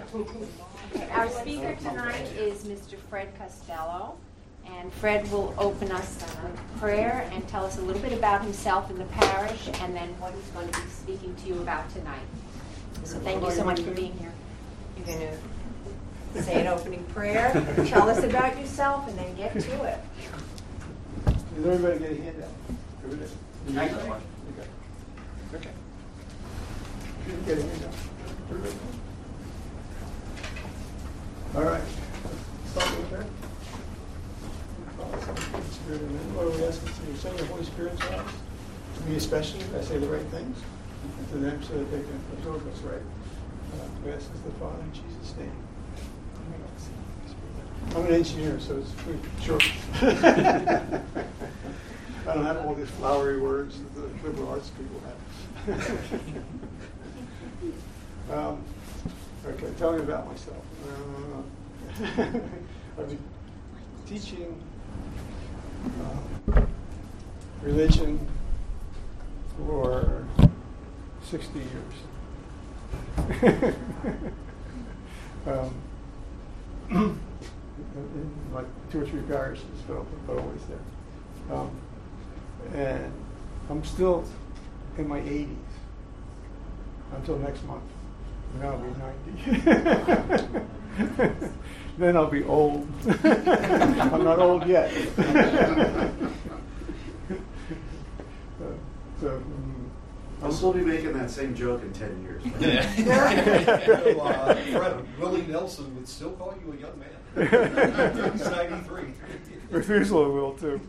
Okay, our speaker tonight is Mr. Fred Costello, and Fred will open us in prayer and tell us a little bit about himself and the parish, and then what he's going to be speaking to you about tonight. So thank you so much for being here. You're going to say an opening prayer, tell us about yourself, and then get to it. Does everybody get a handout? Everybody? I got one. Okay. You get a handout. Everybody? All right. Start with prayer. Spirit of men. Lord, we ask that you send your Holy Spirit to us, to me especially, if I say the right things, and to them so that they can absorb what's right. We ask this, the Father, in Jesus' name. I'm an engineer, so it's pretty short. I don't have all these flowery words that the liberal arts people have. Okay, tell me about myself. I've been teaching religion for 60 years. In like 2 or 3 parishes, but always there. And I'm still in my 80s until next month. Then I'll be 90. Then I'll be old. I'm not old yet. I'll still be making that same joke in 10 years. Willie Nelson would still call you a young man. He's 93. Methuselah will too.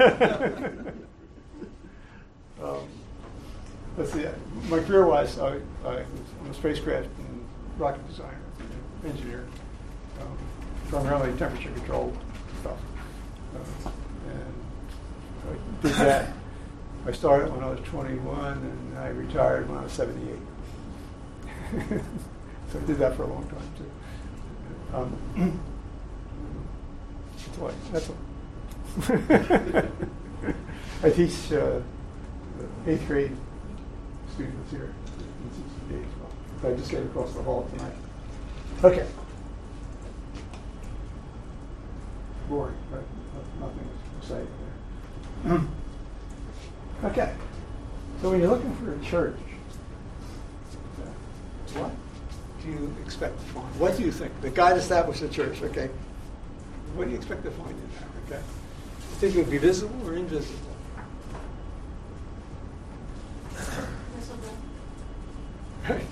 Let's see. My career-wise, I'm a spacecraft and rocket designer, engineer, primarily temperature-controlled stuff. And I did that. I started when I was 21, and I retired when I was 78. So I did that for a long time too. That's all. I teach 8th grade students here in CCD as well. I just came across the hall tonight. Okay. Boring, right? Nothing exciting there. Okay. So when you're looking for a church, what do you expect to find? What do you think? The God established a church, okay? What do you expect to find in there, okay? You think it would be visible or invisible? Right.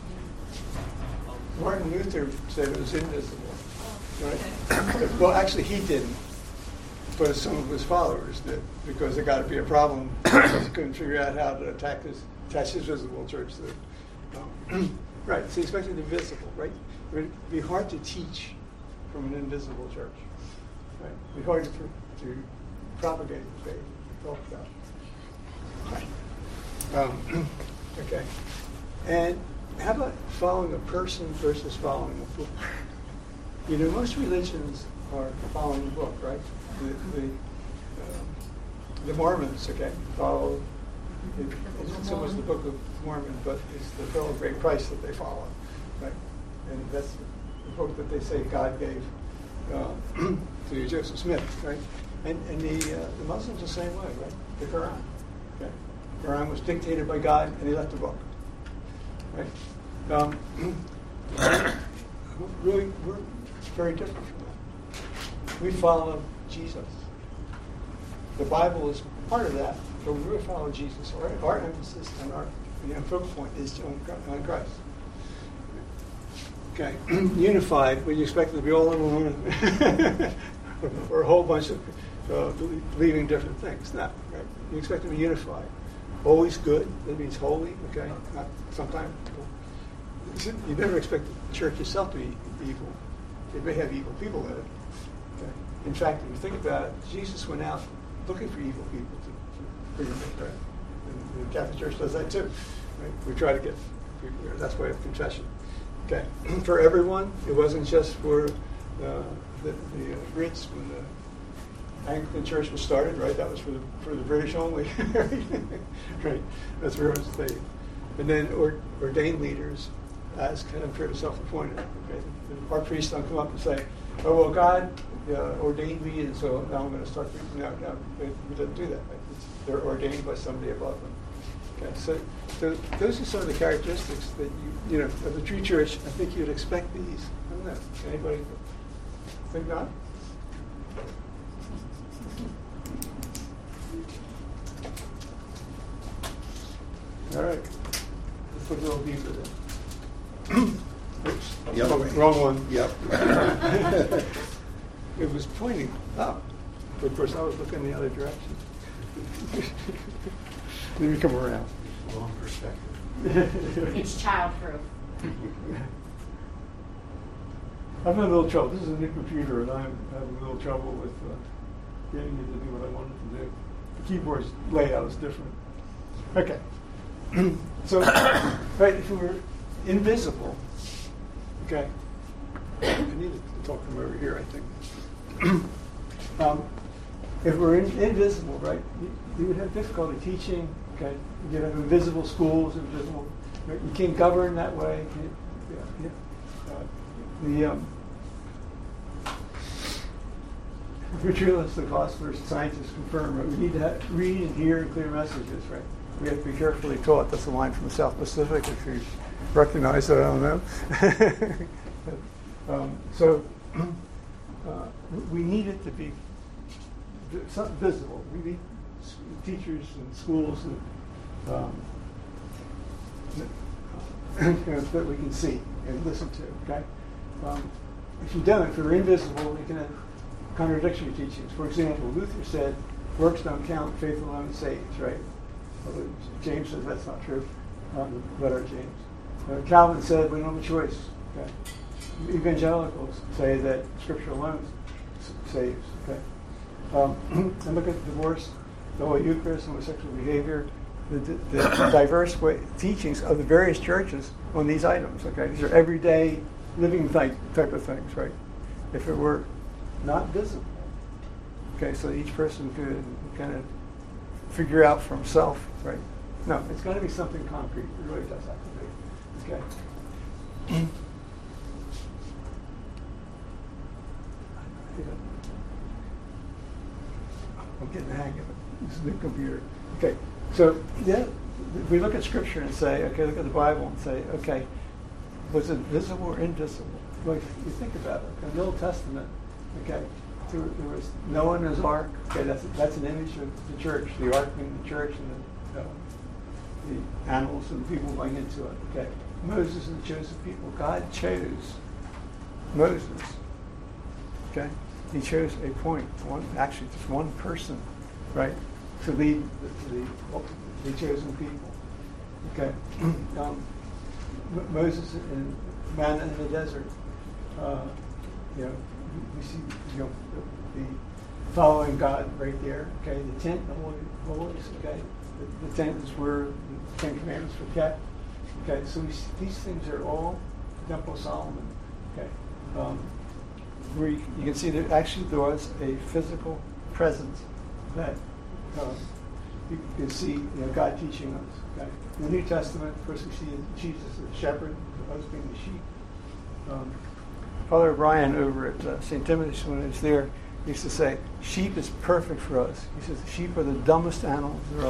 Martin Luther said it was invisible. Right? Well, actually, he didn't. But some of his followers did, because there got to be a problem. He couldn't figure out how to attach his visible church to it. Right, so he expected it to be visible, right? It would be hard to teach from an invisible church. Right? It would be hard to propagate the faith, talk about it. Right. Okay. And how about following a person versus following a book? You know, most religions are following a book, right? The Mormons, okay, follow. It's not so much the Book of Mormon, but it's the Pearl of Great Price that they follow, right? And that's the book that they say God gave to Joseph Smith, right? And the Muslims the same way, right? The Quran, okay? The Quran was dictated by God, and He left the book, right? Really, we're very different from that. We follow Jesus. The Bible is part of that, but we really follow Jesus. Our emphasis and our focal point is on Christ. Okay, unified. Would you expect it to be all in one, or a whole bunch of believing different things? No, right? You expect to be unified. Always good. That means holy. Okay, not sometimes. You never expect the church itself to be evil. It may have evil people in it. Okay. In fact, if you think about it, Jesus went out looking for evil people to bring them in, right? And the Catholic Church does that too. Right? We try to get people there. That's why we have confession. Okay. For everyone, it wasn't just for the Brits when the Anglican Church was started, right? That was for the British only, right? That's where it was stayed. And then ordained leaders as compared to self-appointed. Okay? Our priests don't come up and say, "Oh well, God ordained me, and so now I'm going to start preaching." No, we don't do that. Right? They're ordained by somebody above them. Okay, so those are some of the characteristics that you know of the true church. I think you'd expect these. I don't know. Anybody think not? All right. Let's look a little deeper then. Oops. Yep. Wrong one. Yep. It was pointing up. But of course, I was looking the other direction. Let me come around. Wrong perspective. It's childproof. I'm having a little trouble. This is a new computer, and I'm having a little trouble with getting it to do what I wanted to do. The keyboard's layout is different. Okay. So, right, if we were invisible, okay, I need to talk from over here, I think. If we're invisible, right, you would have difficulty teaching, okay, you'd have invisible schools, invisible, right? You can't govern that way. Ritualistic philosophers, scientists confirm, right? We need to read and hear and clear messages, right? We have to be carefully taught. That's a line from the South Pacific, if you recognize it, I don't know. We need it to be visible. We need teachers and schools that we can see and listen to, okay? If you don't, if you're invisible, we can have contradictory teachings. For example, Luther said, works don't count, faith alone saves, right? Although James says that's not true. Letter of James. Calvin said we don't have a choice. Okay? Evangelicals say that Scripture alone saves. Okay? And look at divorce, the Holy Eucharist, homosexual behavior, the diverse teachings of the various churches on these items. Okay, these are everyday living type of things, right? If it were not visible, okay, so each person could kind of figure out for himself, right? No, it's got to be something concrete. It really does have to be. Okay. I'm getting the hang of it. This is a new computer. Okay, so yeah, we look at Scripture and say, okay, look at the Bible and say, okay, was it visible or invisible? Like you think about it. In the Old Testament, okay, there was Noah and his ark. Okay, that's an image of the church. The ark being the church and the animals and the people going into it. Okay, Moses and the chosen people. God chose Moses. Okay. He chose a point, actually just one person, right, to lead the chosen people. Okay, Moses and manna in the desert. We see the following God right there. Okay, the tent, the Holy of Holies. Okay, the tent is where the Ten Commandments were kept. Okay, so these things are all Temple of Solomon. Okay. Where you can see that actually there was a physical presence that you can see God teaching us. Okay? In the New Testament, of course, we see Jesus as the shepherd, us being the sheep. Father O'Brien over at St. Timothy's, when he was there, used to say, sheep is perfect for us. He says, sheep are the dumbest animals there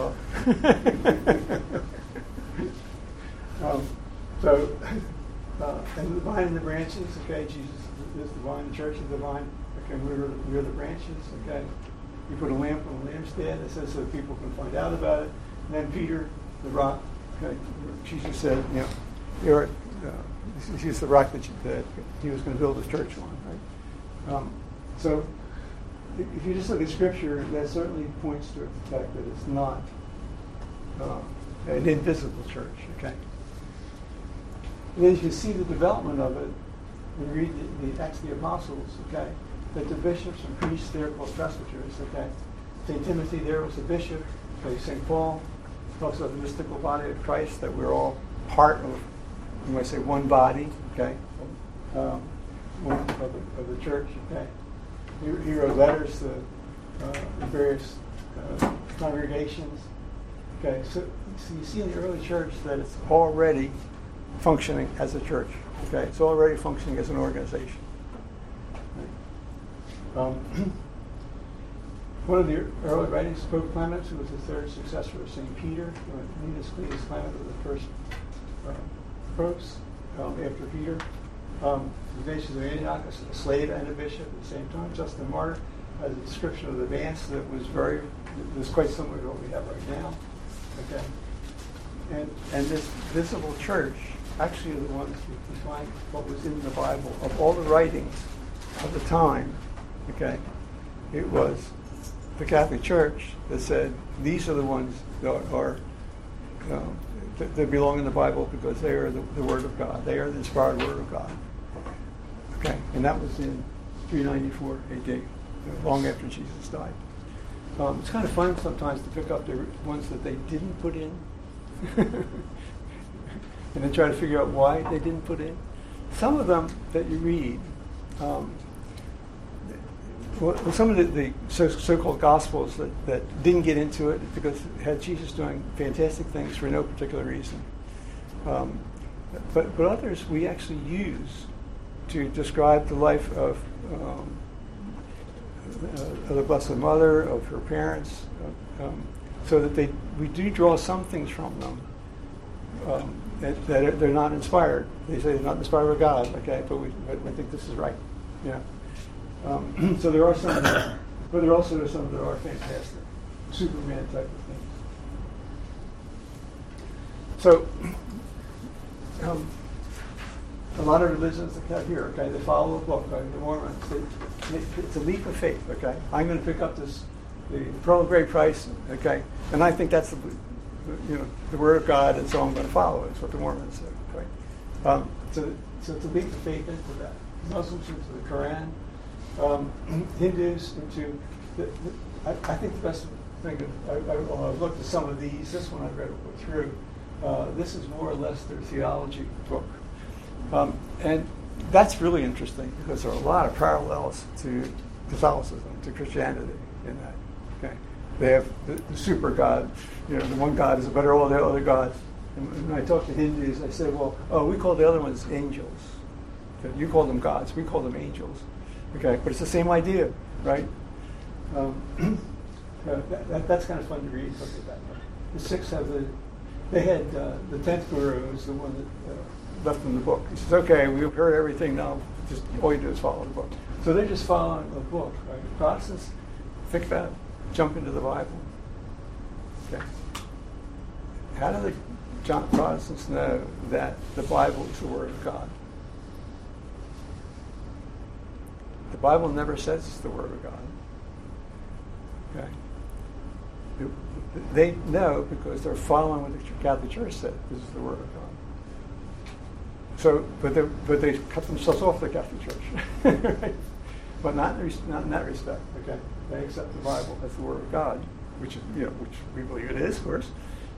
are. And the vine and the branches, okay, Jesus is the vine, the church is the vine, okay, we're the branches, okay. You put a lamp on a lampstand, it says so that people can find out about it. And then Peter, the rock, okay, Jesus said, he's the rock that he was going to build his church on, right? So if you just look at Scripture, that certainly points to the fact that it's not an invisible church, okay. And then you can see the development of it when you read the Acts of the Apostles, okay, that the bishops and priests there called presbyters, okay. St. Timothy there was a bishop, okay. St. Paul talks about the mystical body of Christ, that we're all part of, you might say, one body, okay, of the church, okay. He wrote letters to the various congregations, okay. So you see in the early church that it's already functioning as a church. Okay, it's already functioning as an organization. Right? One of the early writings, Pope Clement, who was the third successor of St. Peter, Cletus Clement was the first popes after Peter. Ignatius of Antioch, a slave and a bishop at the same time. Justin Martyr has a description of the dance that was quite similar to what we have right now. Okay, and this visible church actually are the ones who define what was in the Bible. Of all the writings of the time, okay, it was the Catholic Church that said these are the ones that are that belong in the Bible because they are the Word of God. They are the inspired Word of God. Okay, and that was in 394 AD, long after Jesus died. It's kind of fun sometimes to pick up the ones that they didn't put in and then try to figure out why they didn't put in. Some of them that you read, some of the so-called Gospels that didn't get into it because it had Jesus doing fantastic things for no particular reason. But others we actually use to describe the life of the Blessed Mother, of her parents, so that we do draw some things from them that they're not inspired. They say they're not inspired by God, okay, but we think this is right. Yeah. So there are some, but there also are some that are fantastic, Superman type of things. So a lot of religions that have here, okay, they follow a book, right? The Mormons, it's a leap of faith, okay? I'm going to pick up the Pearl of Great Price, okay, and I think that's the Word of God, and so I'm going to follow it. It's what the Mormons say, right? So it's a leap of faith into that. Muslims into the Quran, Hindus into I think the best thing. I've looked at some of these. This one I've read through. This is more or less their theology book. And that's really interesting because there are a lot of parallels to Catholicism, to Christianity in that. Okay, they have the super God. The one God is better than all the other gods. And when I talk to Hindus, I say, well, we call the other ones angels. Okay, you call them gods. We call them angels. Okay, but it's the same idea, right? That's kind of fun to read. Look at that. The Sikhs had the 10th Guru was the one that left them the book. He says, okay, we've heard everything now, just all you do is follow the book. So they're just following the book, right? Protestants, think about it, jump into the Bible. Okay. How do the Protestants know that the Bible is the Word of God? The Bible never says it's the Word of God. Okay. They know because they're following what the Catholic Church said. This is the Word of God. So, but they cut themselves off the Catholic Church, right? But not in that respect. Okay, they accept the Bible as the Word of God, which we believe it is, of course.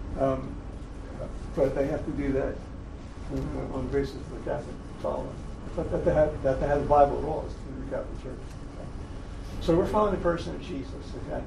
But they have to do that on the basis of the Catholic following. But that they have the Bible at all is through the Catholic Church. Okay? So we're following the person of Jesus. Okay,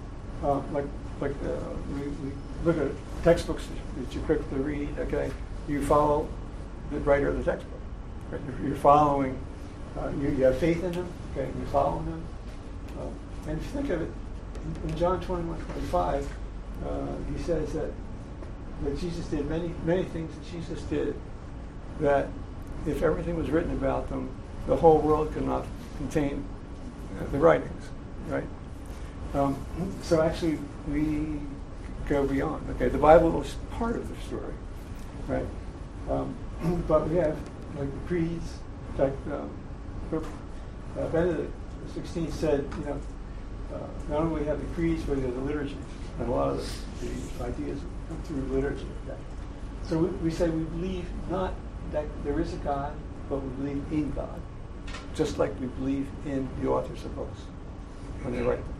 we look at textbooks that you quickly read. Okay, you follow the writer of the textbook. Right? You're following. You have faith in him. Okay, you follow him. And if you think of it, in John 21:25, he says that Jesus did many things that Jesus did that if everything was written about them, the whole world could not contain the writings, right? So actually, we go beyond. Okay, the Bible is part of the story, right? But we have like the creeds. In fact, Benedict XVI said, not only have the creeds, but we have the liturgies, and a lot of the ideas come through liturgy. Okay? So we say we believe not that there is a God, but we believe in God, just like we believe in the authors of books when they write them.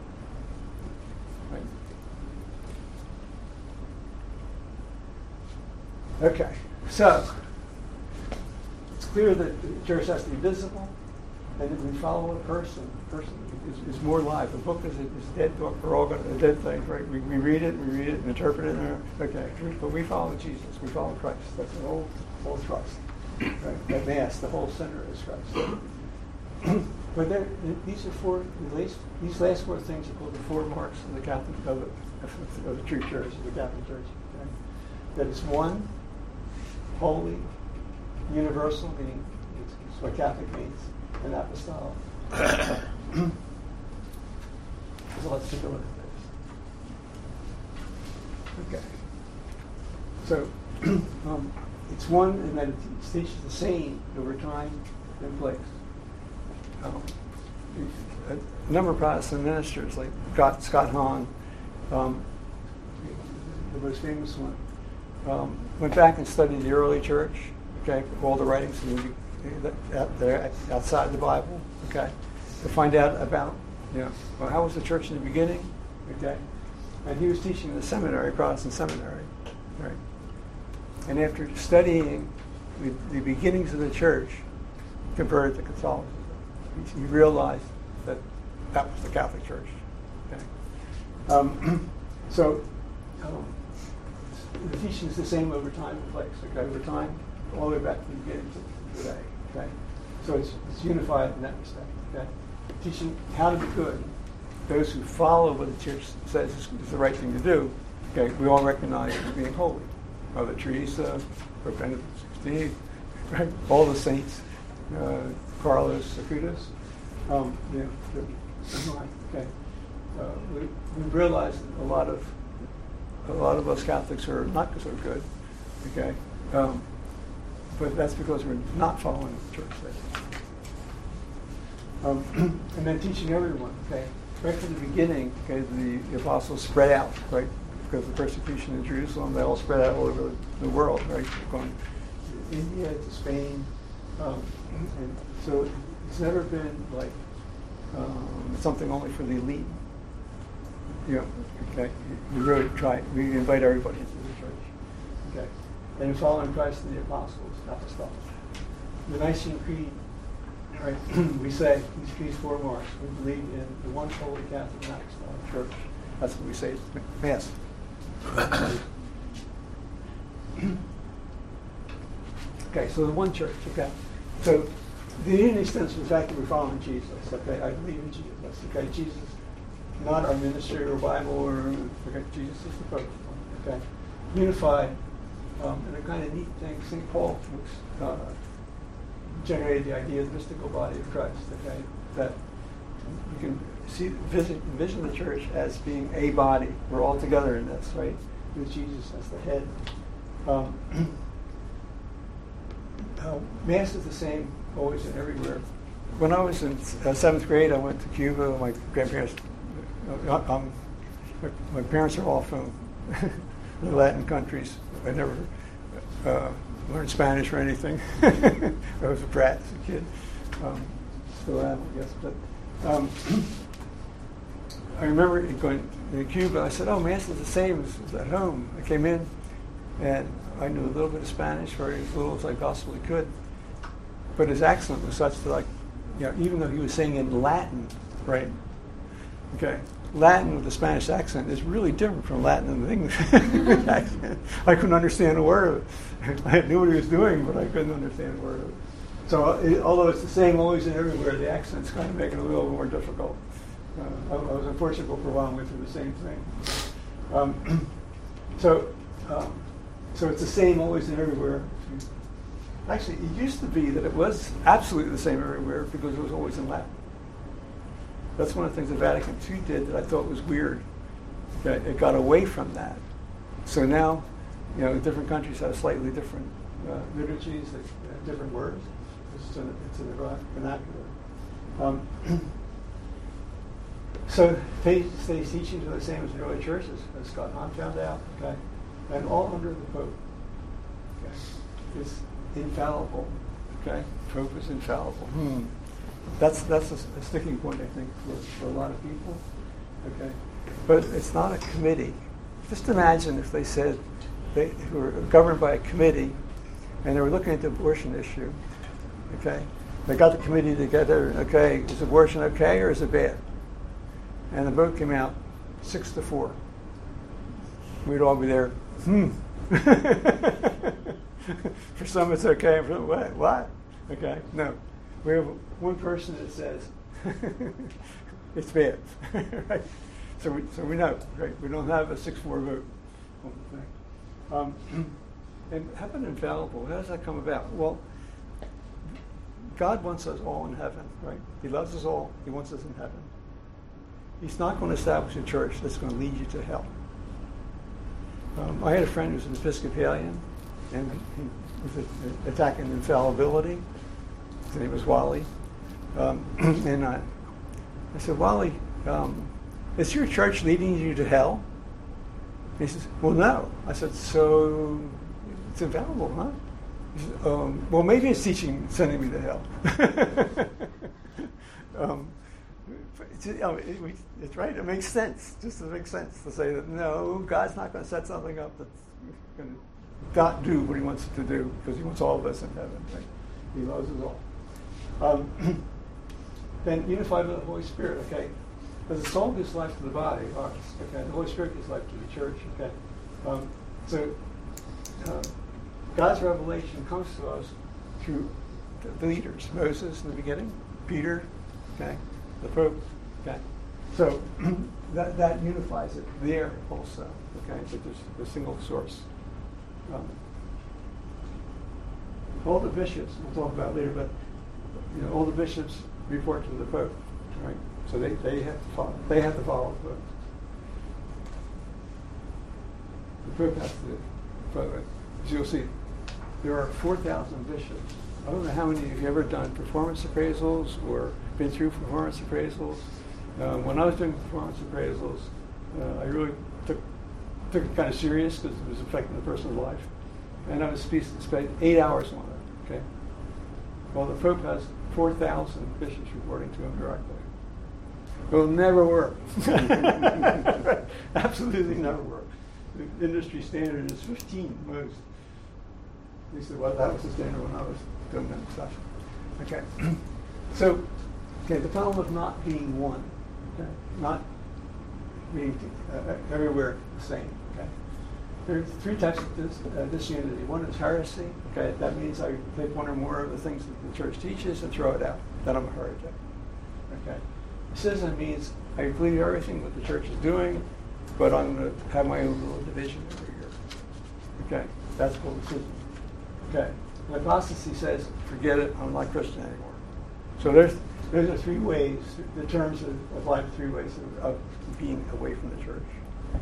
Right? Okay, so it's clear that the church has to be visible. and we follow a person. The person is more alive. The book is a dead book. We're all going to dead things, right? We read it, and interpret it. Okay, but we follow Jesus. We follow Christ. That's the whole trust. Right? At Mass, the whole center is Christ. But these last four things are called the four marks of the Catholic of the true church, of the Catholic Church. Okay? That it's one, holy, universal, meaning it's what Catholic means, and apostolic. So let's take a look at this. Okay. So it's one in that it teaches the same over time and place. A number of Protestant ministers, like Scott Hahn, the most famous one, went back and studied the early church, okay, all the writings out there outside the Bible, okay, to find out about, well, how was the church in the beginning, okay, and he was teaching in the seminary, Protestant seminary, right, and after studying the beginnings of the church, converted to Catholicism. He realized that was the Catholic Church. Okay? The teaching is the same over time and place. Okay? Over time, all the way back to the beginning to today. Okay? So it's unified in that respect. Okay? Teaching how to be good. Those who follow what the Church says is the right thing to do. Okay? We all recognize as being holy. Mother Teresa, Pope Benedict XVI, right? All the saints. Carlos Acutis, okay. We realize that a lot of us Catholics are not so good, okay. But that's because we're not following the church says. And then teaching everyone, okay. Right from the beginning, okay, the apostles spread out, right, because of the persecution in Jerusalem, they all spread out all over the world, right, going to India to Spain. And so it's never been like something only for the elite. Okay. We really try. We invite everybody into the church. Okay. And following Christ and the apostles, apostolic. The Nicene Creed, right? We say these four marks. We believe in the one holy Catholic and apostolic Church. That's what we say at Mass. Okay, so the one church, okay. So the unity stems from the fact that we're following Jesus, okay. I believe in Jesus, okay. Jesus, not our ministry or Bible or, okay, Jesus is the first one, okay. Unified, and a kind of neat thing, St. Paul generated the idea of the mystical body of Christ, okay. That you can envision the church as being a body. We're all together in this, right, with Jesus as the head. Mass is the same always and everywhere. When I was in 7th grade, I went to Cuba. My grandparents, my parents are all from the Latin countries. I never learned Spanish or anything. I was a brat as a kid. Still am, I guess. But I remember going to Cuba. I said, "Oh, Mass is the same as at home." I came in, and I knew a little bit of Spanish, very little as I possibly could. But his accent was such that, even though he was saying in Latin, right? Okay, Latin with the Spanish accent is really different from Latin and the English accent. I couldn't understand a word of it. I knew what he was doing, but I couldn't understand a word of it. So, although it's the same always and everywhere, the accent's kind of making it a little more difficult. I was in Portugal for a while and went through the same thing. So it's the same always and everywhere. Actually, it used to be that it was absolutely the same everywhere because it was always in Latin. That's one of the things that Vatican II did that I thought was weird. Okay, it got away from that. So now, different countries have slightly different liturgies, different words. It's in the vernacular. So these teachings are the same as the early churches, as Scott Hahn found out. Okay, and all under the Pope. Okay, it's infallible. Okay, Pope is infallible. That's a sticking point, I think, for a lot of people. Okay, but it's not a committee. Just imagine if they said they were governed by a committee, and they were looking at the abortion issue. Okay, they got the committee together. Okay, is abortion okay or is it bad? And the vote came out 6-4. We'd all be there. For some it's okay. For what? Okay, no. We have one person that says it's bad, right? So we know, right? We don't have a 6-4 vote on the thing. And how about infallible? How does that come about? Well, God wants us all in heaven, right? He loves us all. He wants us in heaven. He's not going to establish a church that's going to lead you to hell. I had a friend who was an Episcopalian, and he was attacking infallibility. His name was Wally. And I said, Wally, is your church leading you to hell? And he says, well, no. I said, so it's infallible, huh? He said, well, maybe it's sending me to hell. It's right. It makes sense. Just it makes sense to say that no, God's not going to set something up that's going to not do what He wants it to do because He wants all of us in heaven. Right? He loves us all. Then unified with the Holy Spirit. Okay, as the soul gives life to the body, ours. Okay, the Holy Spirit gives life to the church. Okay, so God's revelation comes to us through the leaders: Moses in the beginning, Peter. Okay. The Pope, okay, so that unifies it there also, okay, but there's a single source. All the bishops, we'll talk about later, but all the bishops report to the Pope, right? So they have to follow. They have to follow the Pope. The Pope has to follow it. As you'll see, there are 4,000 bishops. I don't know how many of you have ever done performance appraisals or been through performance appraisals. When I was doing performance appraisals, I really took it kind of serious because it was affecting the person's life. And I was spent 8 hours on it. Okay. Well, the Pope has 4,000 bishops reporting to him directly. It will never work. Absolutely never work. The industry standard is 15 most. He said, well, that was the standard when I was doing that stuff. Okay. So, the problem of not being one, okay? Not being everywhere the same. Okay, there are 3 types of disunity. One is heresy. Okay, that means I take one or more of the things that the church teaches and throw it out. Then I'm a heretic. Okay, schism means I believe everything that the church is doing, but I'm going to have my own little division over here. Okay, that's called schism. Okay, and apostasy says, forget it, I'm not Christian anymore. So there's 3 ways, the terms apply to 3 ways of being away from the church.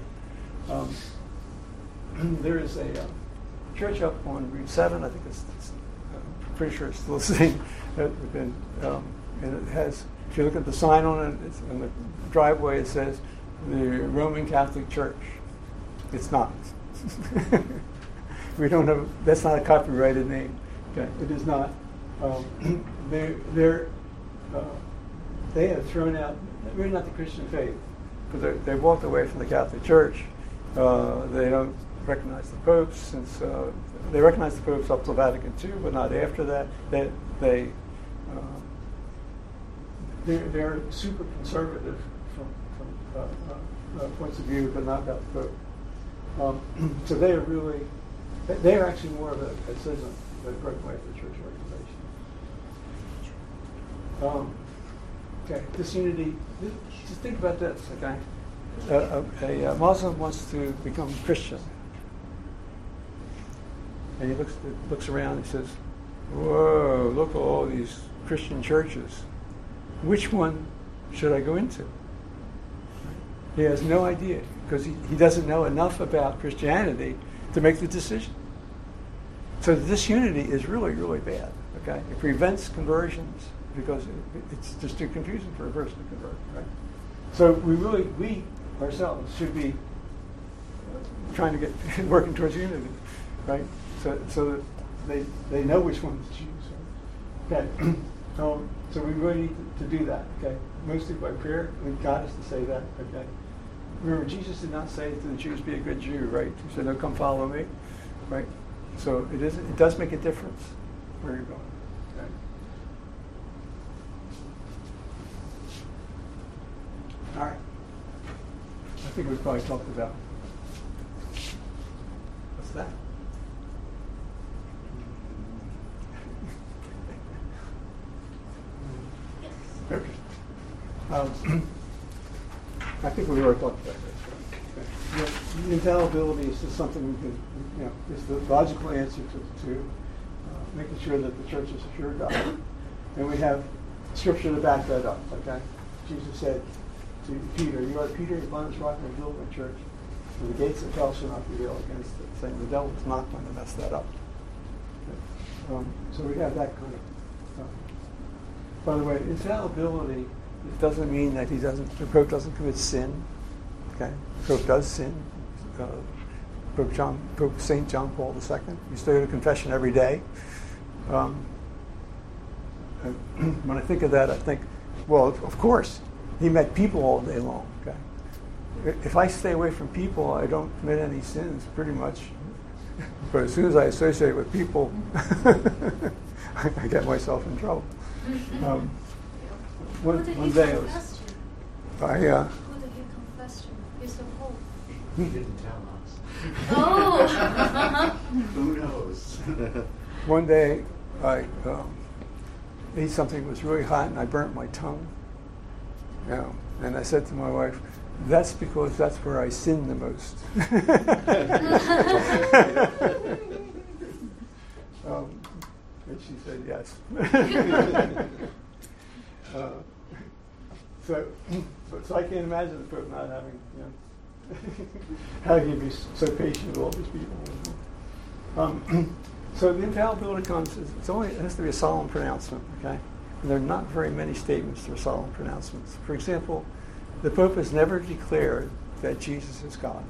There is a church up on Route 7, I think I'm pretty sure it's still the same, and it has, if you look at the sign on it, it's in the driveway, it says, the Roman Catholic Church. It's not. We don't have, that's not a copyrighted name. Okay, it is not. They have thrown out, really not the Christian faith, because they walked away from the Catholic Church. They don't recognize the popes, since they recognize the popes up to Vatican II, but not after that. They're super conservative from points of view, but not about the Pope. So they are really, they are actually more of a schism that broke away from the church organization. Okay, disunity. Just think about this, okay? A Muslim wants to become Christian. And he looks around and says, whoa, look at all these Christian churches. Which one should I go into? He has no idea, because he doesn't know enough about Christianity to make the decision. So the disunity is really, really bad. Okay, it prevents conversions because it's just too confusing for a person to convert. Right. So we ourselves should be trying to get working towards unity, right? So that they know which one to choose. Right? Okay. So we really need to do that. Okay, mostly by prayer. God has to say that. Okay. Remember, Jesus did not say to the Jews, "Be a good Jew," right? He said, "No, come follow me," right? So it does make a difference where you're going. think we probably talked about. What's that? Okay. I think we already talked about this. The infallibility is just something we can, is the logical answer to making sure that the church is a pure God. And we have scripture to back that up, okay? Jesus said to Peter, "You are Peter, upon this rock I will build my church, and the gates of hell shall not prevail against it," saying the devil is not going to mess that up. Okay. So we have that kind of by the way, infallibility, it doesn't mean that the Pope doesn't commit sin. Okay, the Pope does sin. Pope St. John Paul II. You still go to confession every day. When I think of that, I think, well, of course, he met people all day long. Okay, if I stay away from people, I don't commit any sins, pretty much. But as soon as I associate with people, I get myself in trouble. One day I was. Who did he confess to? He's so holy. He didn't tell us. Oh! Who knows? One day I ate something that was really hot and I burnt my tongue. And I said to my wife, "That's because that's where I sin the most." And she said yes. So I can't imagine the Pope not having, how he be so patient with all these people. So the infallibility comes, it has to be a solemn pronouncement, okay? And there are not very many statements that are solemn pronouncements. For example, the Pope has never declared that Jesus is God.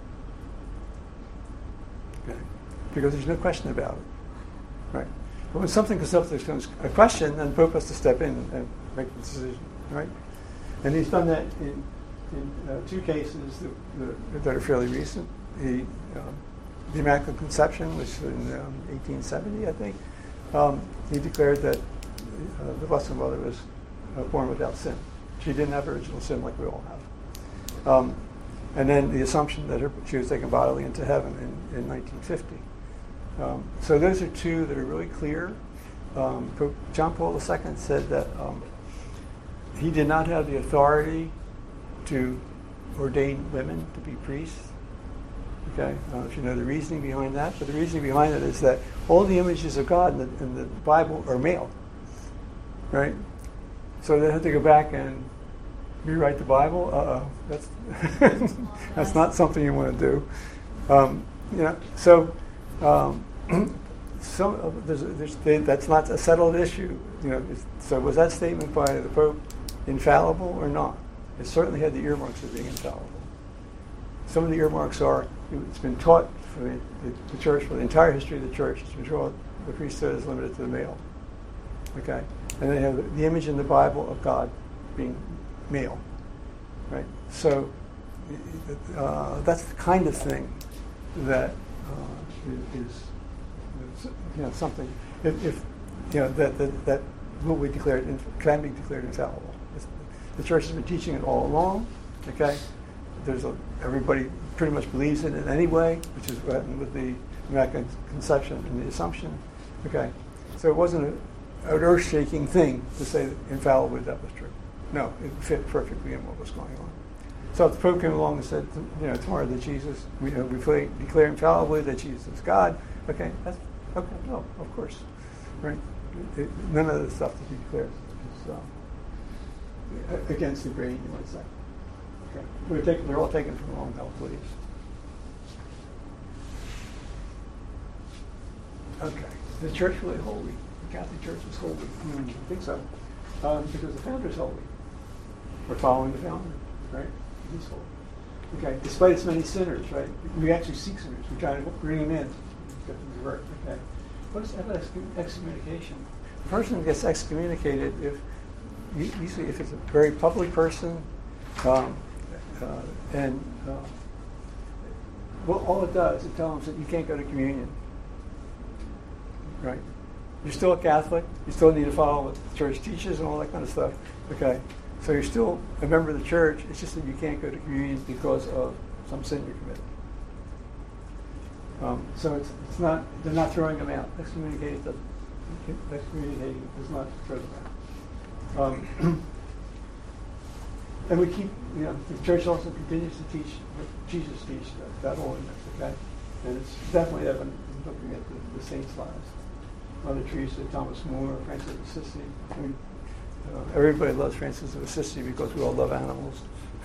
Okay? Because there's no question about it. Right? But when something comes up that becomes a question, then the Pope has to step in and make the decision, right? And he's done that in two cases that are fairly recent. The Immaculate Conception, which was in 1870, I think. He declared that the Blessed Mother was born without sin. She didn't have original sin like we all have. And then the assumption that she was taken bodily into heaven in 1950. So those are two that are really clear. Pope John Paul II said that he did not have the authority to ordain women to be priests. Okay, I don't know if you know the reasoning behind that, but the reasoning behind it is that all the images of God in the Bible are male, right? So they had to go back and rewrite the Bible. That's that's not something you want to do. That's not a settled issue. So was that statement by the Pope infallible or not? It certainly had the earmarks of being infallible. Some of the earmarks are, it's been taught for the church, for the entire history of the church, it's been taught the priesthood is limited to the male. Okay? And they have the image in the Bible of God being male. Right? So that's the kind of thing that is something, if that will be declared, can be declared infallible. The church has been teaching it all along. Okay? Everybody pretty much believes in it anyway, which is what happened with the Immaculate Conception and the Assumption. Okay, so it wasn't an earth-shaking thing to say that infallibly that was true. No, it fit perfectly in what was going on. So if the Pope came along and said, tomorrow that Jesus, we declare infallibly that Jesus is God. Okay, that's okay. No, of course, right? None of the stuff that he declares is against the grain, you might say. Okay. They're all taken from Long Held Beliefs. Okay. The church really holy? The Catholic Church is holy? I think so. Because the founder's holy. We're following the founder, right? He's holy. Okay. Despite its many sinners, right? We actually seek sinners. We try to bring them in. Get them to convert. Okay. What is excommunication? The person gets excommunicated usually if it's a very public person. All it does, it tells them that you can't go to communion. Right? You're still a Catholic. You still need to follow what the church teaches and all that kind of stuff. Okay? So you're still a member of the church. It's just that you can't go to communion because of some sin you committed. So it's not. They're not throwing them out. Excommunicating does not throw them out. And we keep. The church also continues to teach what Jesus teaches about holiness. Okay, and it's definitely evident in looking at the saints' lives. Mother Teresa, Thomas More, Francis of Assisi. Everybody loves Francis of Assisi because we all love animals.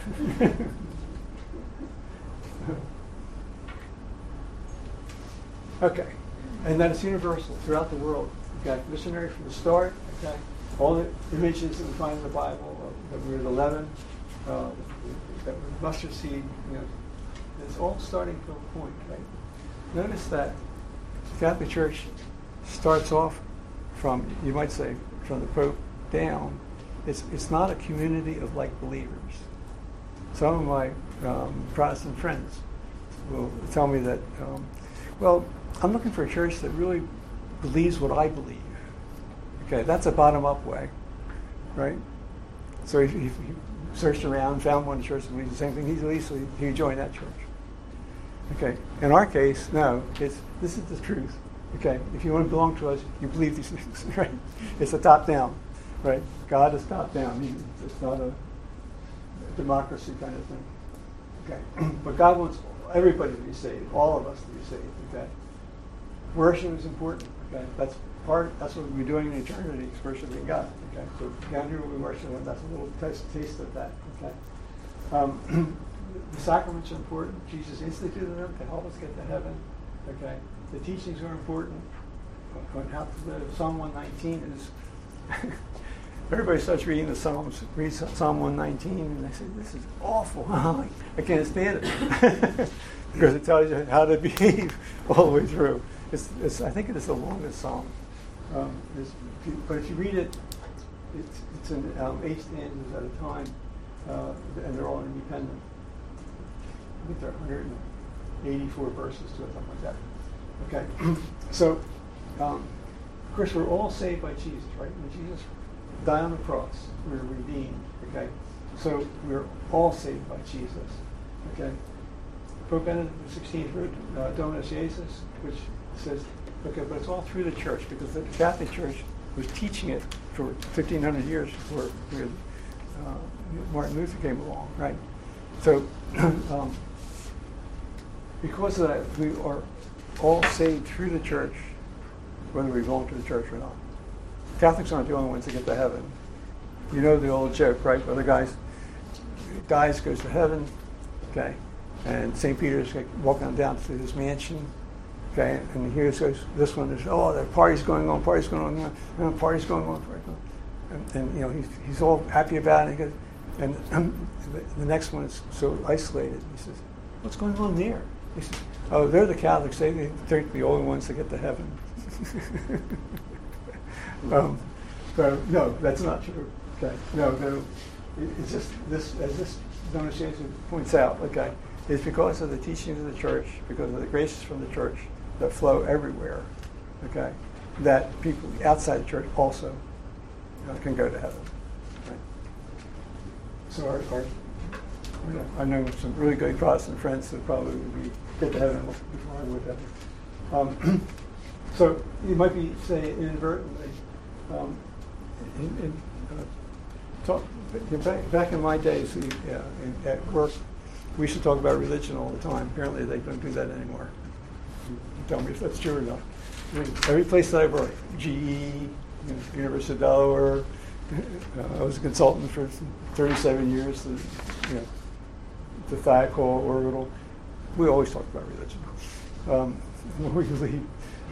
Okay, and then it's universal throughout the world. Okay, missionary from the start. Okay, all the images that we find in the Bible, that we're the leaven, that we're mustard seed. It's all starting from a point. Right? Notice that the Catholic Church starts off from, you might say, from the Pope down. It's not a community of like believers. Some of my Protestant friends will tell me that, well, I'm looking for a church that really believes what I believe. Okay, that's a bottom-up way, right? So if he searched around, found one church that believes the same thing he believes, so he joined that church. Okay, in our case, no, this is the truth. Okay, if you want to belong to us, you believe these things, right? It's a top-down, right? God is top-down. It's not a democracy kind of thing. Okay, but God wants everybody to be saved, all of us to be saved. Okay, worship is important. Okay, that's what we'll be doing in eternity, is worshiping God. Okay, so down here we'll be worshiping Him. That's a little taste of that. Okay, the sacraments are important. Jesus instituted them to help us get to heaven. Okay, the teachings are important on how to live. Psalm 119 is. Everybody starts reading the Psalms, reads Psalm 119, and they say, "This is awful. I can't stand it," because it tells you how to behave all the way through. I think it is the longest psalm. But if you read it, it's in 8 stanzas at a time, and they're all independent. I think there are 184 verses to it, something like that. Okay, so of course we're all saved by Jesus, right? When Jesus died on the cross, we were redeemed. Okay, so we're all saved by Jesus. Okay, Pope Benedict XVI wrote Dominus Jesus, which says, okay, but it's all through the church, because the Catholic Church was teaching it for 1,500 years before Martin Luther came along, right? So because of that, we are all saved through the church, whether we belong to the church or not. Catholics aren't the only ones that get to heaven. You know the old joke, right? Where the guy dies, goes to heaven, okay, and St. Peter's walking down to his mansion, okay, and here goes this one. There's there are parties going on, parties going on, parties going on, and he's all happy about it. And the next one is so isolated. He says, "What's going on there?" He says, "Oh, they're the Catholics. They're the only ones that get to heaven." So no, that's not true. Okay, no, it's just this, as this Dominus Jesus points out. Okay, it's because of the teachings of the church, because of the graces from the church that flow everywhere. Okay, that people outside the church also can go to heaven. Right? So I know some really good Protestant friends that probably would get to heaven before I would have. So you might be saying inadvertently. Back in my days, at work, we used to talk about religion all the time. Apparently, they don't do that anymore. You tell me if that's true or not. I mean, every place that I worked, GE, University of Delaware, I was a consultant for 37 years. The Thiokol, Orbital, we always talked about religion. When we leave.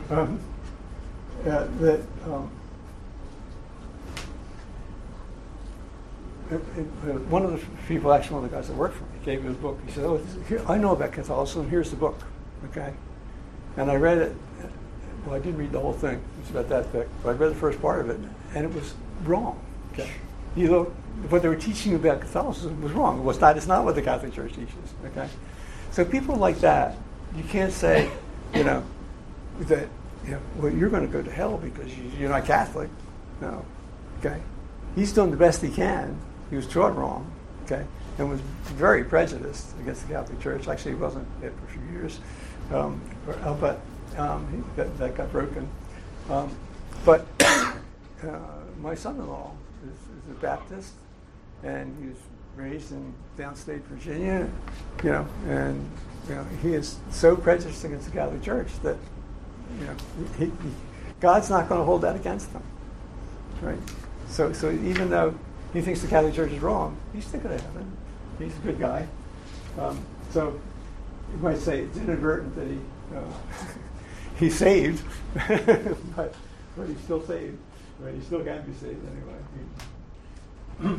One of the people, actually one of the guys that worked for me, gave me his book. He said, here, I know about Catholicism, here's the book, okay? And I read it. Well, I didn't read the whole thing. It's about that thick. But I read the first part of it, and it was wrong, okay? What they were teaching about Catholicism was wrong. It's not what the Catholic Church teaches, okay? So people like that, you can't say, that well, you're going to go to hell because you're not Catholic. No, okay? He's doing the best he can, he was taught wrong, okay, and was very prejudiced against the Catholic Church. Actually, he wasn't after a few years, but that got broken. But my son-in-law is a Baptist, and he was raised in downstate Virginia, and he is so prejudiced against the Catholic Church that God's not going to hold that against him, right? So even though he thinks the Catholic Church is wrong, he's still going to heaven. He's a good guy. So you might say it's inadvertent that he's saved, but he's still saved. Right? He still can be saved anyway.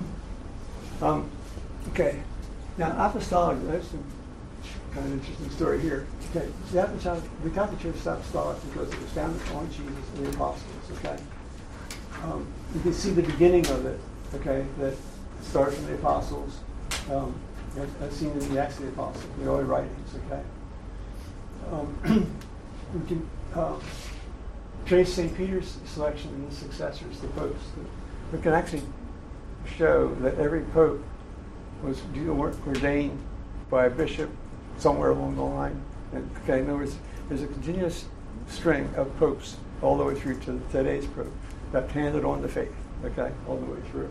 Okay. Now, apostolic, that's some kind of interesting story here. Okay. The Catholic Church is apostolic because it was founded on Jesus and the apostles. Okay. You can see the beginning of it. Okay. That starts from the apostles, as seen in the Acts of the Apostles, the early writings. Okay. We can trace St. Peter's selection and his successors, the popes. We can actually show that every pope was ordained by a bishop somewhere along the line. Okay, in other words, there's a continuous string of popes all the way through to today's pope that handed on the faith. Okay, all the way through.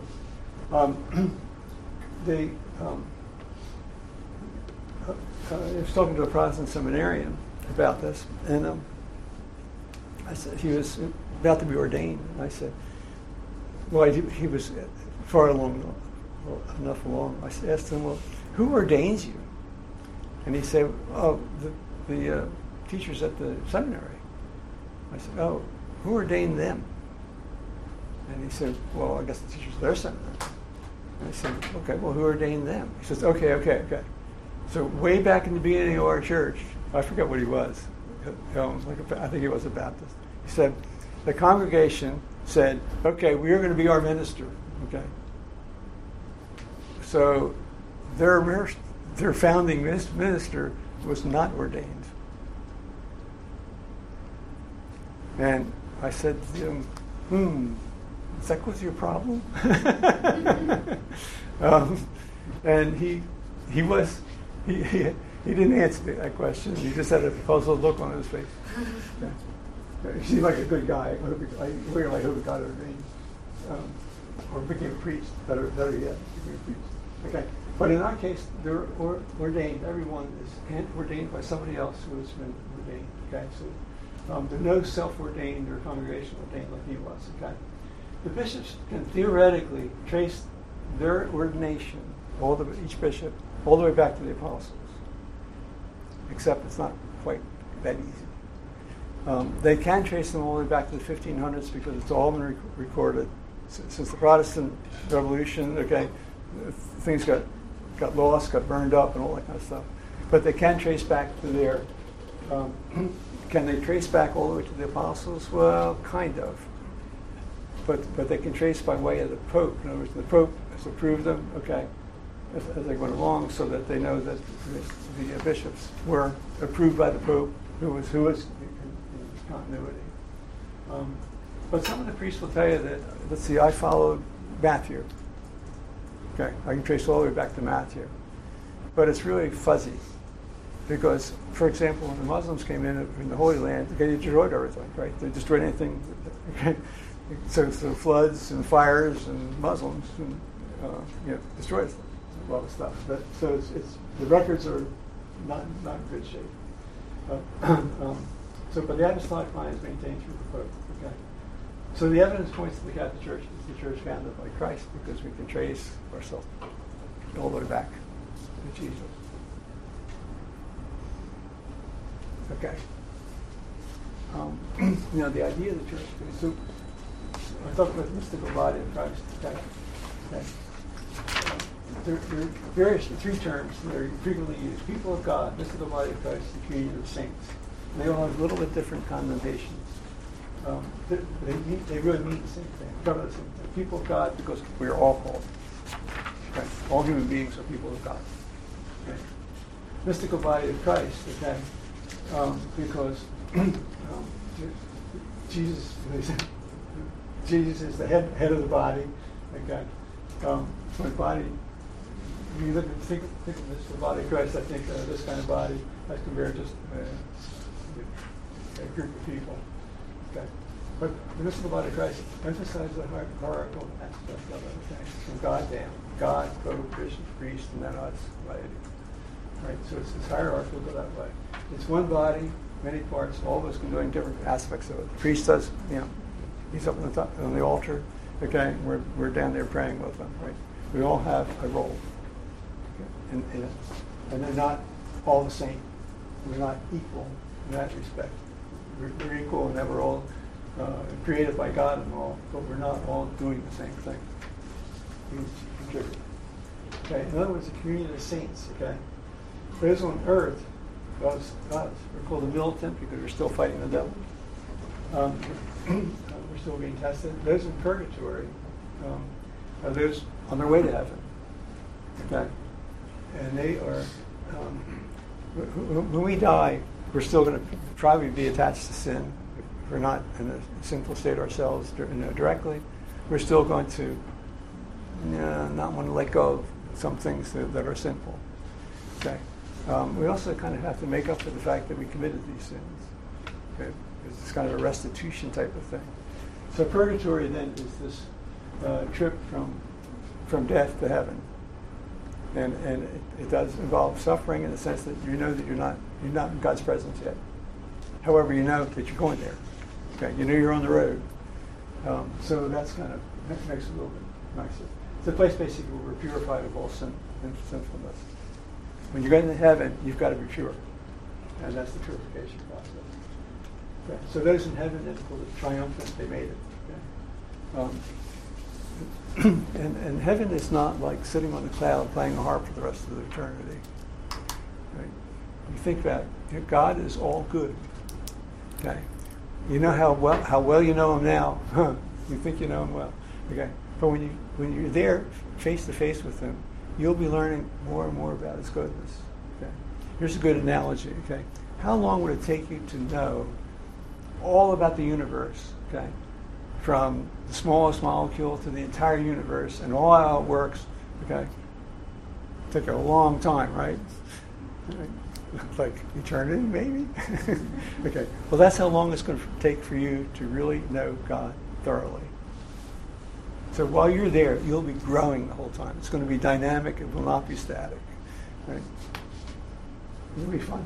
I was talking to a Protestant seminarian about this, and I said he was about to be ordained. And I said, well, he was far enough along. I asked him, well, who ordains you? And he said, oh, the teachers at the seminary. I said, oh, who ordained them? And he said, well, I guess the teachers at their seminary. And I said, okay, well, who ordained them? He says, okay. So way back in the beginning of our church, I forget what he was. I think he was a Baptist. He said, the congregation said, okay, we are going to be our minister. Okay. So their founding minister was not ordained. And I said to him, is that was your problem? And he didn't answer that question. He just had a puzzled look on his face. He seemed like a good guy. I really hope he got ordained. Or became a priest. Better yet, became a priest. Okay. But in our case, they're ordained. Everyone is ordained by somebody else who has been ordained. Okay. So there's no self-ordained or congregation ordained like he was. Okay. The bishops can theoretically trace their ordination, each bishop, all the way back to the apostles. Except it's not quite that easy. They can trace them all the way back to the 1500s because it's all been recorded. Since the Protestant Revolution, okay, things got lost, got burned up, and all that kind of stuff. But they can trace back to their. Can they trace back all the way to the apostles? Well, kind of. But they can trace by way of the Pope. In other words, the Pope has approved them, okay, as they went along, so that they know that the bishops were approved by the Pope, who was in continuity. But some of the priests will tell you that, let's see, I followed Matthew. Okay, I can trace all the way back to Matthew. But it's really fuzzy. Because, for example, when the Muslims came in the Holy Land, they destroyed everything, right? They destroyed anything. Okay? So floods and fires and Muslims and, destroyed a lot of stuff. So the records are not in good shape. But the apostolic line is maintained through the Pope. Okay. So the evidence points to the Catholic Church as the church founded by Christ because we can trace ourselves all the way back to Jesus. Okay. The idea of the church. So I talked about the mystical body of Christ. Okay. There are various three terms that are frequently used: people of God, mystical body of Christ, the communion of saints. And they all have a little bit different connotations. They really mean the same thing. Cover the same thing. People of God because we are all called. Okay. All human beings are people of God. Okay. Mystical body of Christ. Okay. Because Jesus is the head of the body. Okay. my body, if you think of this, the body of Christ, I think this kind of body as compared to just a group of people. Okay. But the mystical body of Christ emphasizes the hierarchical aspect of it. From God down. God, Pope, Bishop, Priest, and then us, laity. Right? So it's hierarchical that way. It's one body, many parts, all of us can do different aspects of it. The priest does, he's up on the top, on the altar, okay, we're down there praying with them, right? We all have a role in it. And they're not all the same. We're not equal in that respect. We're equal in that we're all created by God and all, but we're not all doing the same thing. We contribute. Okay, in other words, the community of saints, okay? Those on earth, God's, we're called the militant because we're still fighting the devil. We're still being tested. Those in purgatory are those on their way to heaven. Okay? And they are, when we die, we're still going to probably be attached to sin. If we're not in a sinful state ourselves directly, we're still going to not want to let go of some things that are sinful. Okay? We also kind of have to make up for the fact that we committed these sins. Okay? It's kind of a restitution type of thing. So purgatory then is this trip from death to heaven, and it does involve suffering in the sense that you know that you're not in God's presence yet. However, you know that you're going there. Okay, you know you're on the road. So that's kind of makes it a little bit nicer. It's a place basically where we're purified of all sin and sinfulness. When you go into heaven, you've got to be pure, and that's the purification process. Okay. So those in heaven, that's called it triumphant. They made it. Okay. And heaven is not like sitting on a cloud playing a harp for the rest of eternity. Right? You think that God is all good. Okay. You know how well you know Him now. You think you know Him well. Okay. But when you're there face to face with Him, you'll be learning more and more about His goodness. Okay. Here's a good analogy. Okay. How long would it take you to know all about the universe? Okay. From the smallest molecule to the entire universe and all how it works. Okay. Took a long time, right? Like eternity, maybe. Okay. Well, that's how long it's going to take for you to really know God thoroughly. So while you're there, you'll be growing the whole time. It's going to be dynamic. It will not be static. Right? It'll be fun.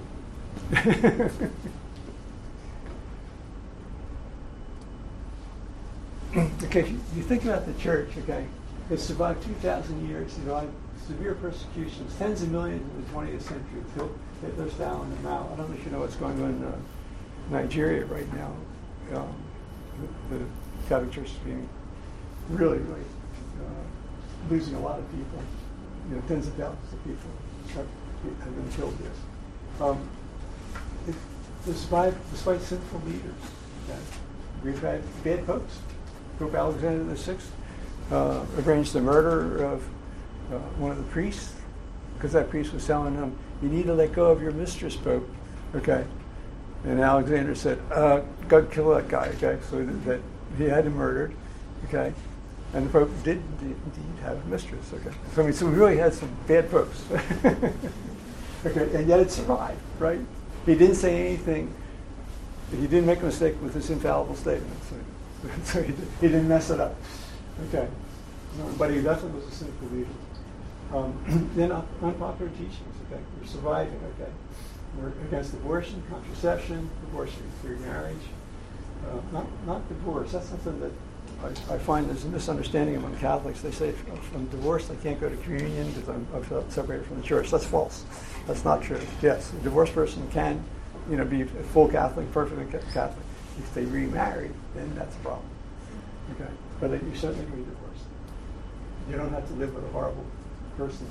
Okay, you think about the church, okay? It survived 2,000 years, survived severe persecutions, tens of millions in the 20th century, till Hitler, Stalin, and Mao. I don't know if you know what's going on in Nigeria right now. The Catholic Church is being really losing a lot of people. Tens of thousands of people have been killed there. It survived despite sinful leaders. Okay? We've had bad popes. Pope Alexander VI arranged the murder of one of the priests because that priest was telling him, "You need to let go of your mistress, Pope." Okay, and Alexander said, "Go kill that guy." Okay, so that he had him murdered. Okay, and the Pope did indeed have a mistress. Okay, so we really had some bad popes. Okay, and yet it survived. Right? He didn't say anything. He didn't make a mistake with his infallible statement. So he didn't mess it up. Okay. But he definitely was a sinful leader. Then unpopular teachings, okay? We're surviving, okay? We're against abortion, contraception, abortion through marriage. Not divorce. That's something that I find there's a misunderstanding among Catholics. They say if I'm divorced, I can't go to communion because I'm separated from the church. That's false. That's not true. Yes, a divorced person can, be a full Catholic, perfectly Catholic. If they remarry, then that's a problem. Okay, but you certainly can be divorced. You don't have to live with a horrible person.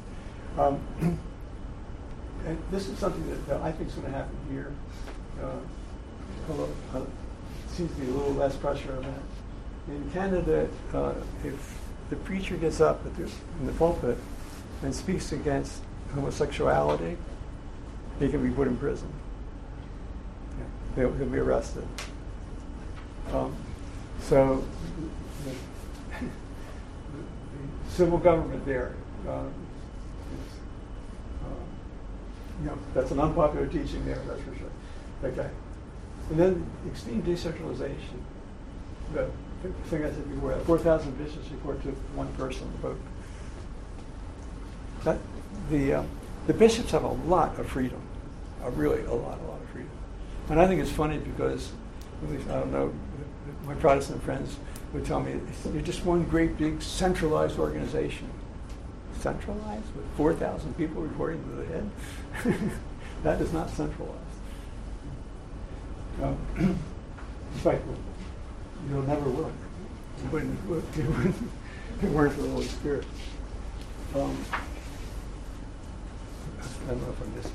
And this is something that I think is going to happen here. Seems to be a little less pressure on that. In Canada, if the preacher gets up in the pulpit and speaks against homosexuality, he can be put in prison. He'll be arrested. So the civil government there. That's an unpopular teaching there, that's for sure. Okay. And then extreme decentralization. The thing I said before, 4,000 bishops report to one person, the Pope. The bishops have a lot of freedom, really a lot of freedom. And I think it's funny because, at least, I don't know, my Protestant friends would tell me, you're just one great big centralized organization. Centralized? With 4,000 people reporting to the head? That is not centralized. In fact, you'll never work. It wouldn't work if it weren't for the Holy Spirit. I don't know if I missed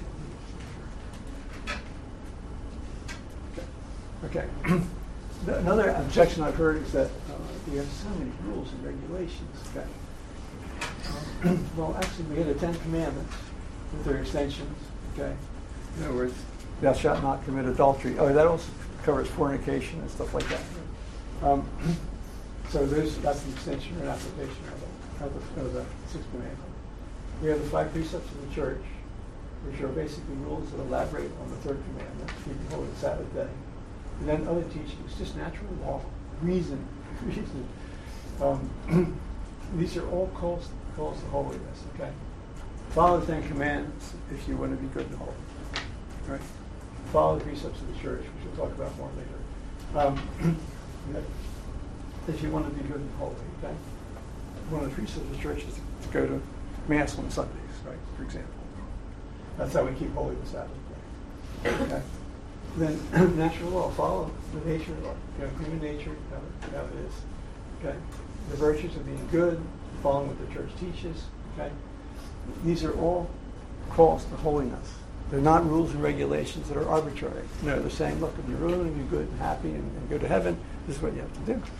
it. Okay. Another objection I've heard is that we have so many rules and regulations. Okay. Well, actually, we had the Ten Commandments with their extensions. Okay. In other words, thou shalt not commit adultery. Oh, that also covers fornication and stuff like that. So that's an extension or an application of the Sixth Commandment. We have the 5 precepts of the Church, which are basically rules that elaborate on the Third Commandment, keeping holy the Sabbath day. And then other teachings, just natural law, reason. These are all calls to holiness, okay? Follow the Ten Commandments if you want to be good and holy. Right? Follow the precepts of the Church, which we'll talk about more later. If you want to be good and holy, okay? One of the precepts of the Church is to go to Mass on Sundays, right, for example. That's how we keep holy the Sabbath day. Okay? Then natural law, follow the nature of human nature, how it is. Okay? The virtues of being good, following what the Church teaches. Okay? These are all calls to holiness. They're not rules and regulations that are arbitrary. No, they're saying, look, if you really want to be good and happy and go to heaven, this is what you have to do.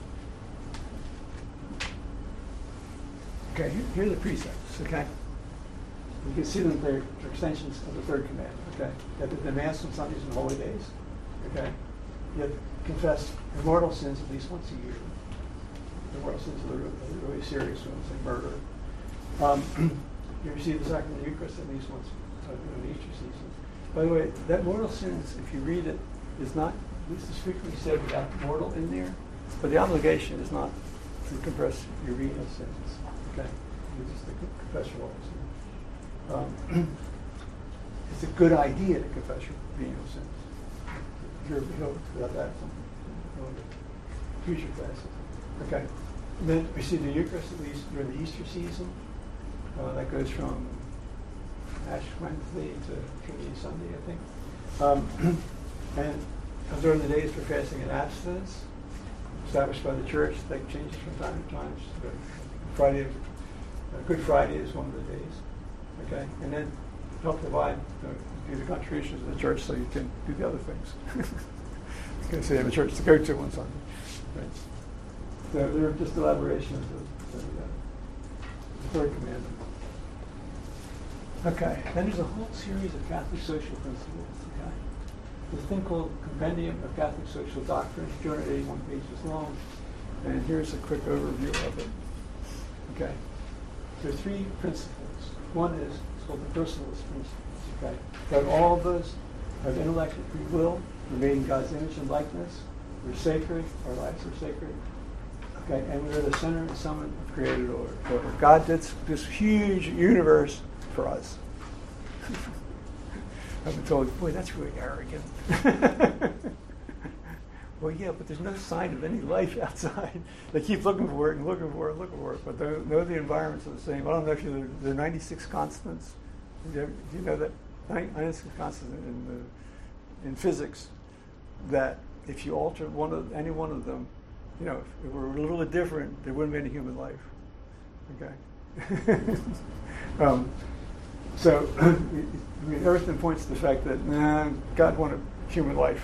Okay, here are the precepts, okay? You can see them, they're extensions of the Third Commandment, okay? You have the Mass on Sundays and holy days, okay? You have to confess your mortal sins at least once a year. The mortal sins are the really serious ones, like murder. You receive the sacrament of the Eucharist at least once in the Easter season. By the way, that mortal sins, if you read it, is not, this is frequently said without mortal in there, but the obligation is not to confess your venial sins, okay? It's just to confess your mortal sins. It's a good idea to confess your venial sins. You'll be about that in future classes. Okay. And then receive the Eucharist at least during the Easter season. That goes from Ash Wednesday to Trinity Sunday, I think. And during the days for fasting and abstinence, established by the Church, that changes from time to time. Good Friday is one of the days. Okay, and then help provide, do the contributions of the Church so you can do the other things. Because you have a church to go to on Sunday. Right? So they're just elaborations of the Third Commandment. Okay, then there's a whole series of Catholic social principles. Okay, there's a thing called Compendium of Catholic Social Doctrines, 281 pages long, and here's a quick overview of it. Okay, there are 3 principles. One is it's called the personalist principles. Okay, that all of us have intellect and free will, we're made in God's image and likeness. We're sacred. Our lives are sacred. Okay, and we're the center and summit of created order. God did this huge universe for us. I've been told, boy, that's really arrogant. Well, yeah, but there's no sign of any life outside. They keep looking for it and looking for it, but no, the environments are the same. I don't know if you know, there are 96 constants. Do you know that? 96 constants in physics, that if you alter any one of them, you know, if it were a little bit different, there wouldn't be any human life. Okay? So, everything points to the fact that, God wanted human life.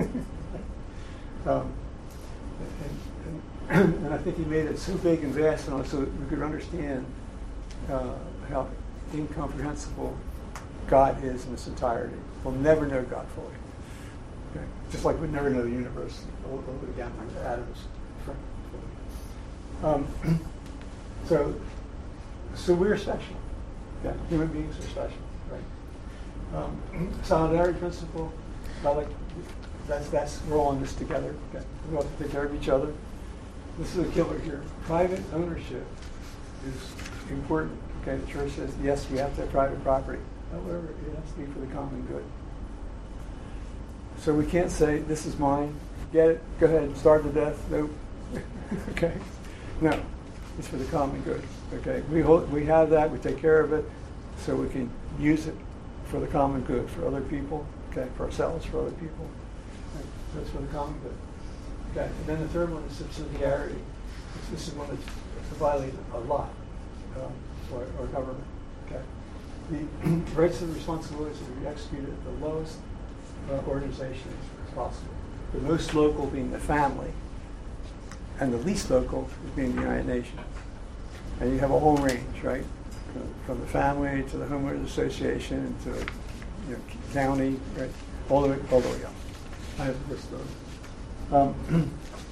And I think he made it so big and vast, and so that we could understand how incomprehensible God is in its entirety. We'll never know God fully. Okay? Just like we never know the universe all the way down to atoms. So we're special. Yeah, human beings are special, right? Solidarity principle. That's we're all in this together. Okay? We all have to take care of each other. This is a killer here. Private ownership is important. Okay, the church says yes, we have to have private property. However, it has to be for the common good. So we can't say this is mine. Get it? Go ahead. Starve to death. Nope. Okay. No, it's for the common good. Okay. We have that. We take care of it, so we can use it for the common good for other people. Okay, for ourselves, for other people. Right. That's for the common good. Okay. And then the third one is subsidiarity. This is one that's violated a lot for our government. Okay. The rights and responsibilities are to be executed at the lowest organization as possible. The most local being the family, and the least local being the United Nations. And you have a whole range, right? From the family to the homeowners association to county, right? All the way up. I have a list of them.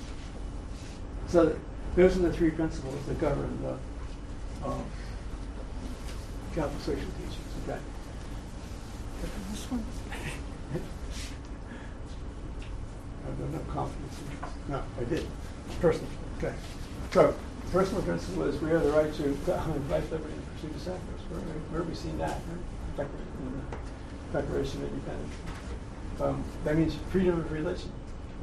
So those are the three principles that govern the Catholic social teachings. Okay. This one. I don't have confidence in this. No, I did. Personal. Okay. So, personal principle is we have the right to life, liberty, and pursuit of sacrifice. Where have we seen that? In the Declaration of Independence. That means freedom of religion.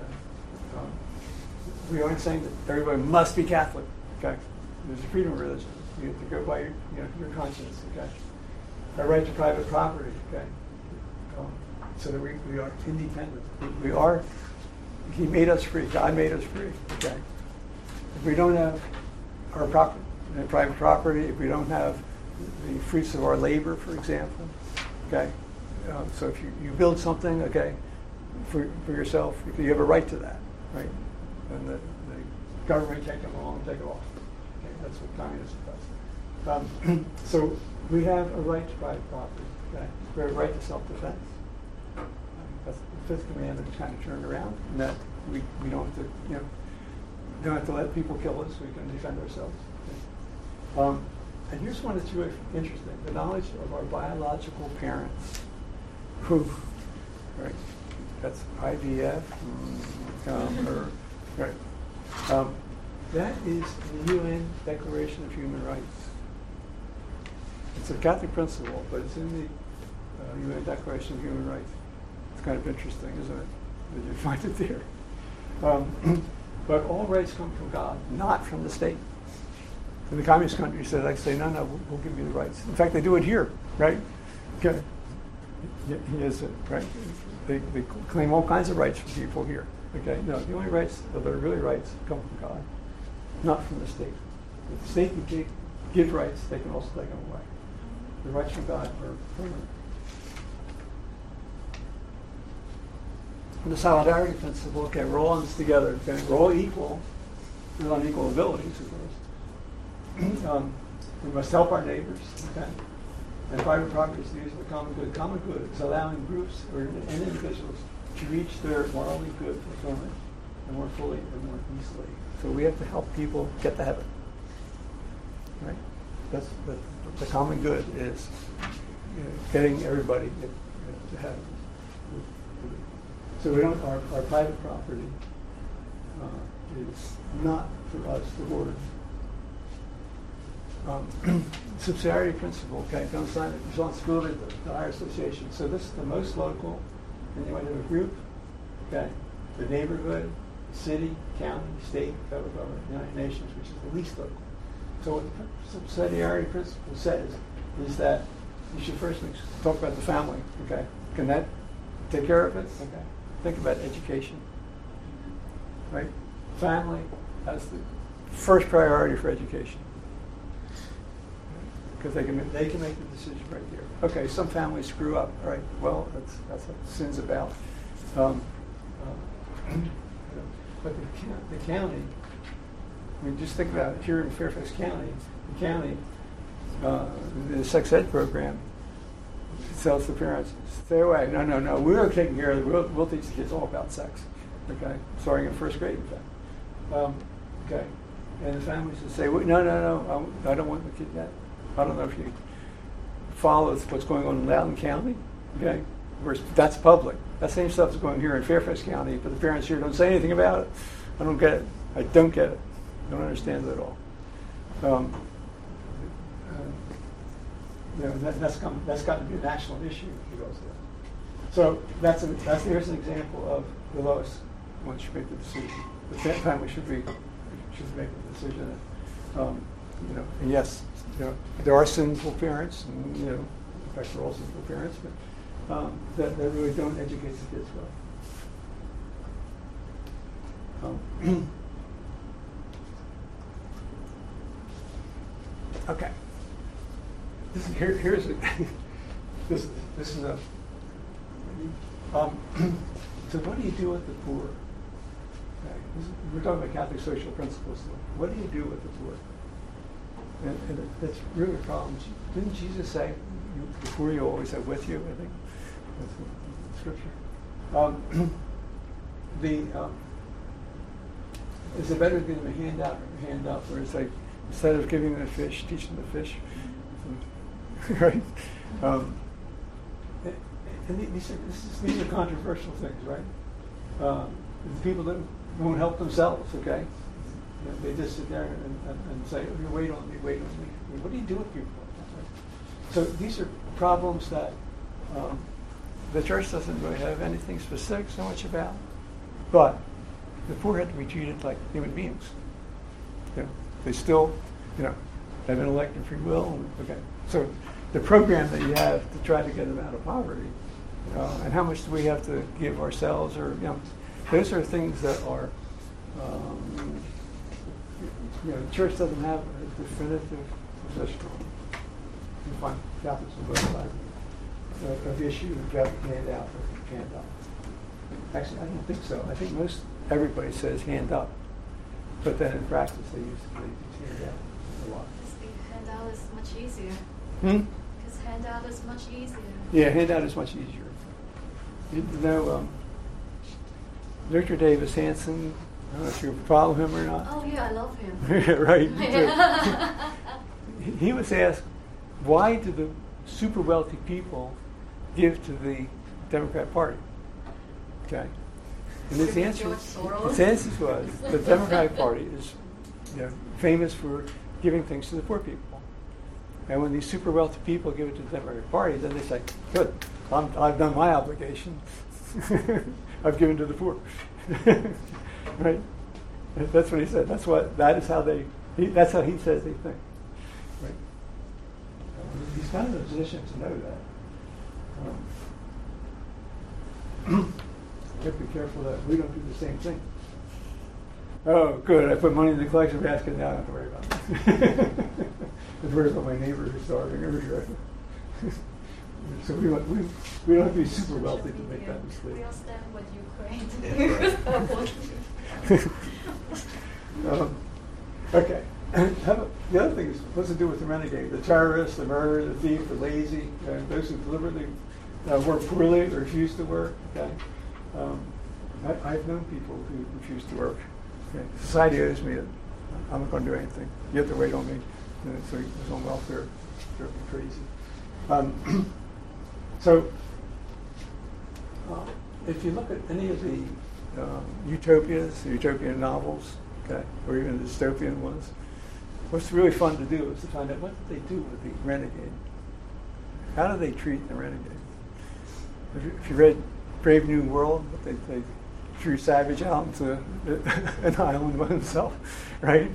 We aren't saying that everybody must be Catholic. Okay. There's a freedom of religion. You have to go by your conscience. Okay. Our right to private property. Okay. So that we are independent. We are. He made us free. God made us free. Okay. If we don't have our property, private property, if we don't have the fruits of our labor, for example, okay. So if you build something, okay, for yourself, you have a right to that, right? And the government can't come along and take it off. Okay, that's what communism does. So we have a right to private property. Okay, we have a right to self-defense. That's the fifth commandment is kind of turned around, and that we don't have to, don't have to let people kill us. We can defend ourselves. Okay. And here's one that's really interesting: the knowledge of our biological parents, who, right? That's IVF, right? That is the UN Declaration of Human Rights. It's a Catholic principle, but it's in the UN Declaration of Human Rights. It's kind of interesting, isn't it? That you find it there. But all rights come from God, not from the state. In the communist countries, they say, no, we'll give you the rights. In fact, they do it here, right? Okay. Yes, right. They claim all kinds of rights from people here. Okay. No, the only rights that are really rights come from God, not from the state. If the state can give rights, they can also take them away. The rights from God are permanent. And the solidarity principle, okay, we're all in this together. Okay, we're all equal. We're on equal abilities, of course. We must help our neighbors. Okay, and private property is the use of the common good. Common good is allowing groups and individuals to reach their morally good fulfillment and more fully and more easily. So we have to help people get to heaven. Right? That's the common good is getting everybody to heaven. So we don't. Our private property is not for us to hoard. Subsidiarity principle. Okay, don't assign responsibility to the higher association. So this is the most local, and you might have a group. Okay, the neighborhood, city, county, state, federal government, United Nations, which is the least local. So what the subsidiarity principle says is that you should first talk about the family. Okay, can that take care of it? Okay. Think about education, right? Family has the first priority for education because they can make the decision right there. Okay, some families screw up, right? Well, that's what sin's about. But the county, I mean, just think about it. Here in Fairfax County, the county, the sex ed program tells the parents, stay away. No. We're taking care of it. We'll teach the kids all about sex. Okay, starting in first grade, in fact. Okay, And the families would say, well, no, I don't want the kid that. I don't know if you follow what's going on in Loudoun County, okay? Whereas that's public. That same stuff is going here in Fairfax County, but the parents here don't say anything about it. I don't get it. I don't get it. I don't understand it at all. That's got to be a national issue because of that. So here's an example of the lowest one should make the decision. The family should make the decision. And yes, there are sinful parents, and in fact, they're all sinful parents, but that really don't educate the kids well. Okay. Here's a this is a so what do you do with the poor? Okay. We're talking about Catholic social principles. What do you do with the poor? And that's really a problem. Didn't Jesus say, the poor you always have with you? I think that's the scripture. Is it better to give them a handout or a hand up? Where it's like, instead of giving them a fish, teach them to fish. Right? And these are controversial things, right? The people that won't help themselves, okay? They just sit there and say, oh, wait on me. What do you do with people like that? Right? So these are problems that the church doesn't really have anything specific so much about, but the poor have to be treated like human beings. They still, have intellect and free will. Okay, so the program that you have to try to get them out of poverty, and how much do we have to give ourselves, or those are things that are, the church doesn't have a definitive position on. You find Catholics on both sides of the issue of hand out or hand up. Actually, I don't think so. I think everybody says hand up, but then in practice they use hand out a lot. Handout is much easier. Because handout is much easier. Yeah, handout is much easier. Victor Davis Hanson, I don't know if you follow him or not. Oh yeah, I love him. Right. He was asked, why do the super wealthy people give to the Democrat Party? Okay. And his answer was the Democratic Party is famous for giving things to the poor people. And when these super wealthy people give it to the Democratic Party, then they say, good, I've done my obligation. I've given to the poor. Right? That's what he said. That's how he says they think. Right? He's kind of in a position to know that. We have to be careful that we don't do the same thing. Oh, good. I put money in the collection basket. Now I don't have to worry about it. I'm worried about my neighbor who's starving or whatever. So we don't have to be super wealthy to make that mistake. We all stand with Ukraine. Okay. The other thing is, what's to do with the renegade? The terrorist, the murderer, the thief, the lazy, those who deliberately work poorly or refuse to work. Okay. I've known people who refuse to work. Okay. Society owes me it. I'm not going to do anything. You have to wait on me. So he's on welfare. They're crazy. If you look at any of the utopias, the utopian novels, okay, or even the dystopian ones, what's really fun to do is to find out what did they do with the renegade. How do they treat the renegade? If you read Brave New World, they threw Savage out into an island by himself, right?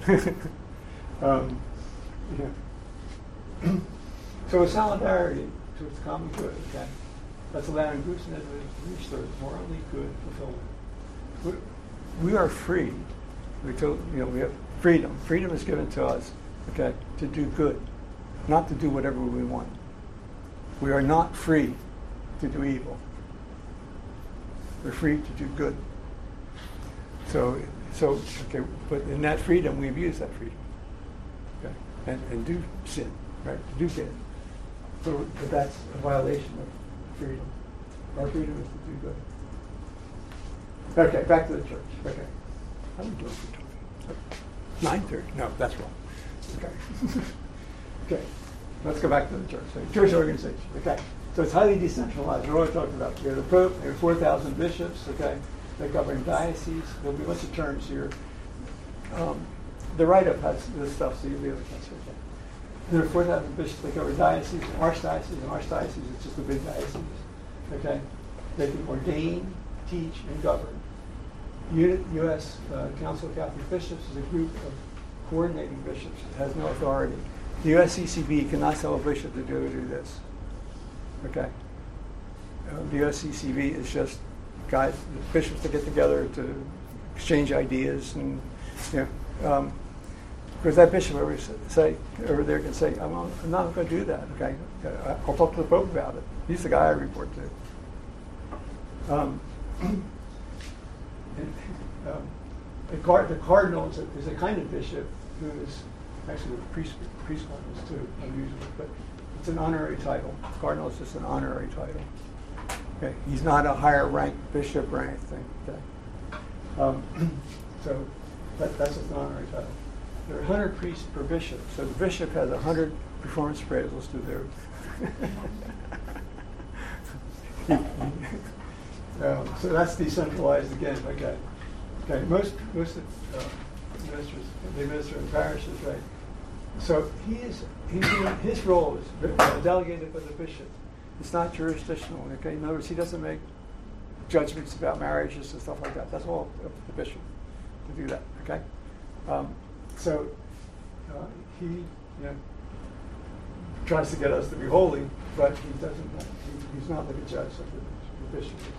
So a solidarity towards common good, okay? That's allowing groups and individuals to reach their morally good fulfillment. We are free. We have freedom. Freedom is given to us, okay, to do good, not to do whatever we want. We are not free to do evil. We're free to do good. So okay, but in that freedom, we abuse that freedom, okay, and do sin, right? Do bad. So but that's a violation of freedom. Our freedom is to do good. Okay, back to the church. Okay, how are we doing for time? 9:30. No, that's wrong. Okay. Okay. Let's go back to the church. So, church organization. Okay. So it's highly decentralized. We're already talking about. We have the Pope. There are 4,000 bishops. Okay. They govern dioceses. There'll be a bunch of terms here. The write-up has this stuff, so you'll be able to catch it. Okay. There are 4,000 bishops. They cover dioceses, archdiocese, and archdiocese is just a big diocese. Okay. They can ordain, teach, and govern. U.S. Council of Catholic Bishops is a group of coordinating bishops. It has no authority. The USCCB cannot tell a bishop to do this. Okay. The USCCB is just guys, bishops that get together to exchange ideas, and because that bishop over there can say, I'm not going to do that. Okay, I'll talk to the Pope about it. He's the guy I report to. The cardinal is a kind of bishop who is actually the priest cardinals too, unusually, but it's an honorary title. Cardinal is just an honorary title. Okay, he's not a higher rank bishop or anything. Okay, so that's just an honorary title. There are 100 priests per bishop, so the bishop has 100 performance appraisals to do. So that's decentralized again. Okay. Most ministers they minister in parishes, right? So his role is delegated by the bishop. It's not jurisdictional. Okay, in other words, he doesn't make judgments about marriages and stuff like that. That's all up to the bishop to do that. Okay, so he tries to get us to be holy, but he doesn't. He's not like a judge like the bishop is.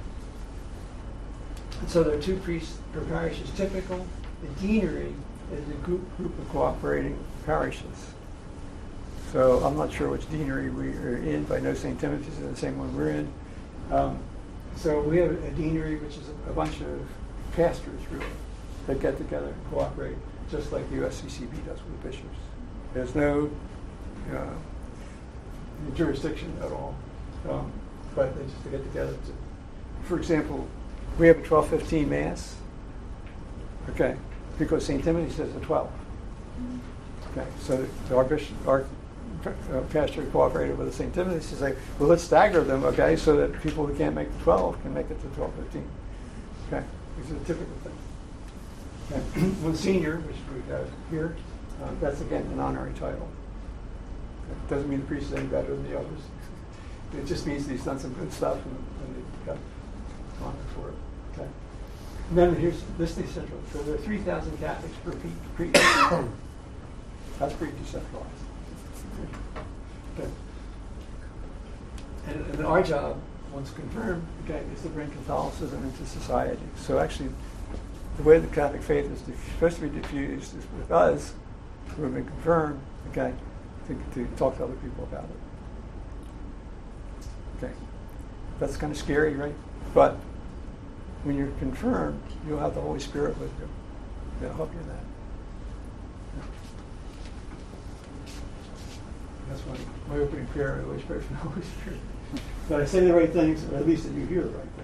And so there are 2 priests per parish is typical. The deanery is a group of cooperating parishes. So I'm not sure which deanery we are in, but I know St. Timothy's is the same one we're in. So we have a deanery, which is a bunch of pastors, really, that get together and cooperate, just like the USCCB does with the bishops. There's no jurisdiction at all, but they just get together. For example, we have a 12:15 Mass, okay, because St. Timothy says a 12. Okay, so our pastor cooperated with the St. Timothy to say, well, let's stagger them, okay, so that people who can't make the 12 can make it to 12:15. Okay, these are the typical things. Okay. Monsignor, which we have here, that's again an honorary title. It doesn't mean the priest is any better than the others. It just means that he's done some good stuff and they got honor for it. Okay. And then here's this decentralized. So there are 3,000 Catholics per priest. That's pretty decentralized. Okay. And our job, once confirmed, okay, is to bring Catholicism into society. So actually, the way the Catholic faith is supposed to be diffused is with us, who have been confirmed, okay, to talk to other people about it. Okay. That's kind of scary, right? But when you're confirmed, you'll have the Holy Spirit with you. It'll help you in that. That's my opening prayer. I always pray for the Holy Spirit. That I say the right things, or at least that you hear the right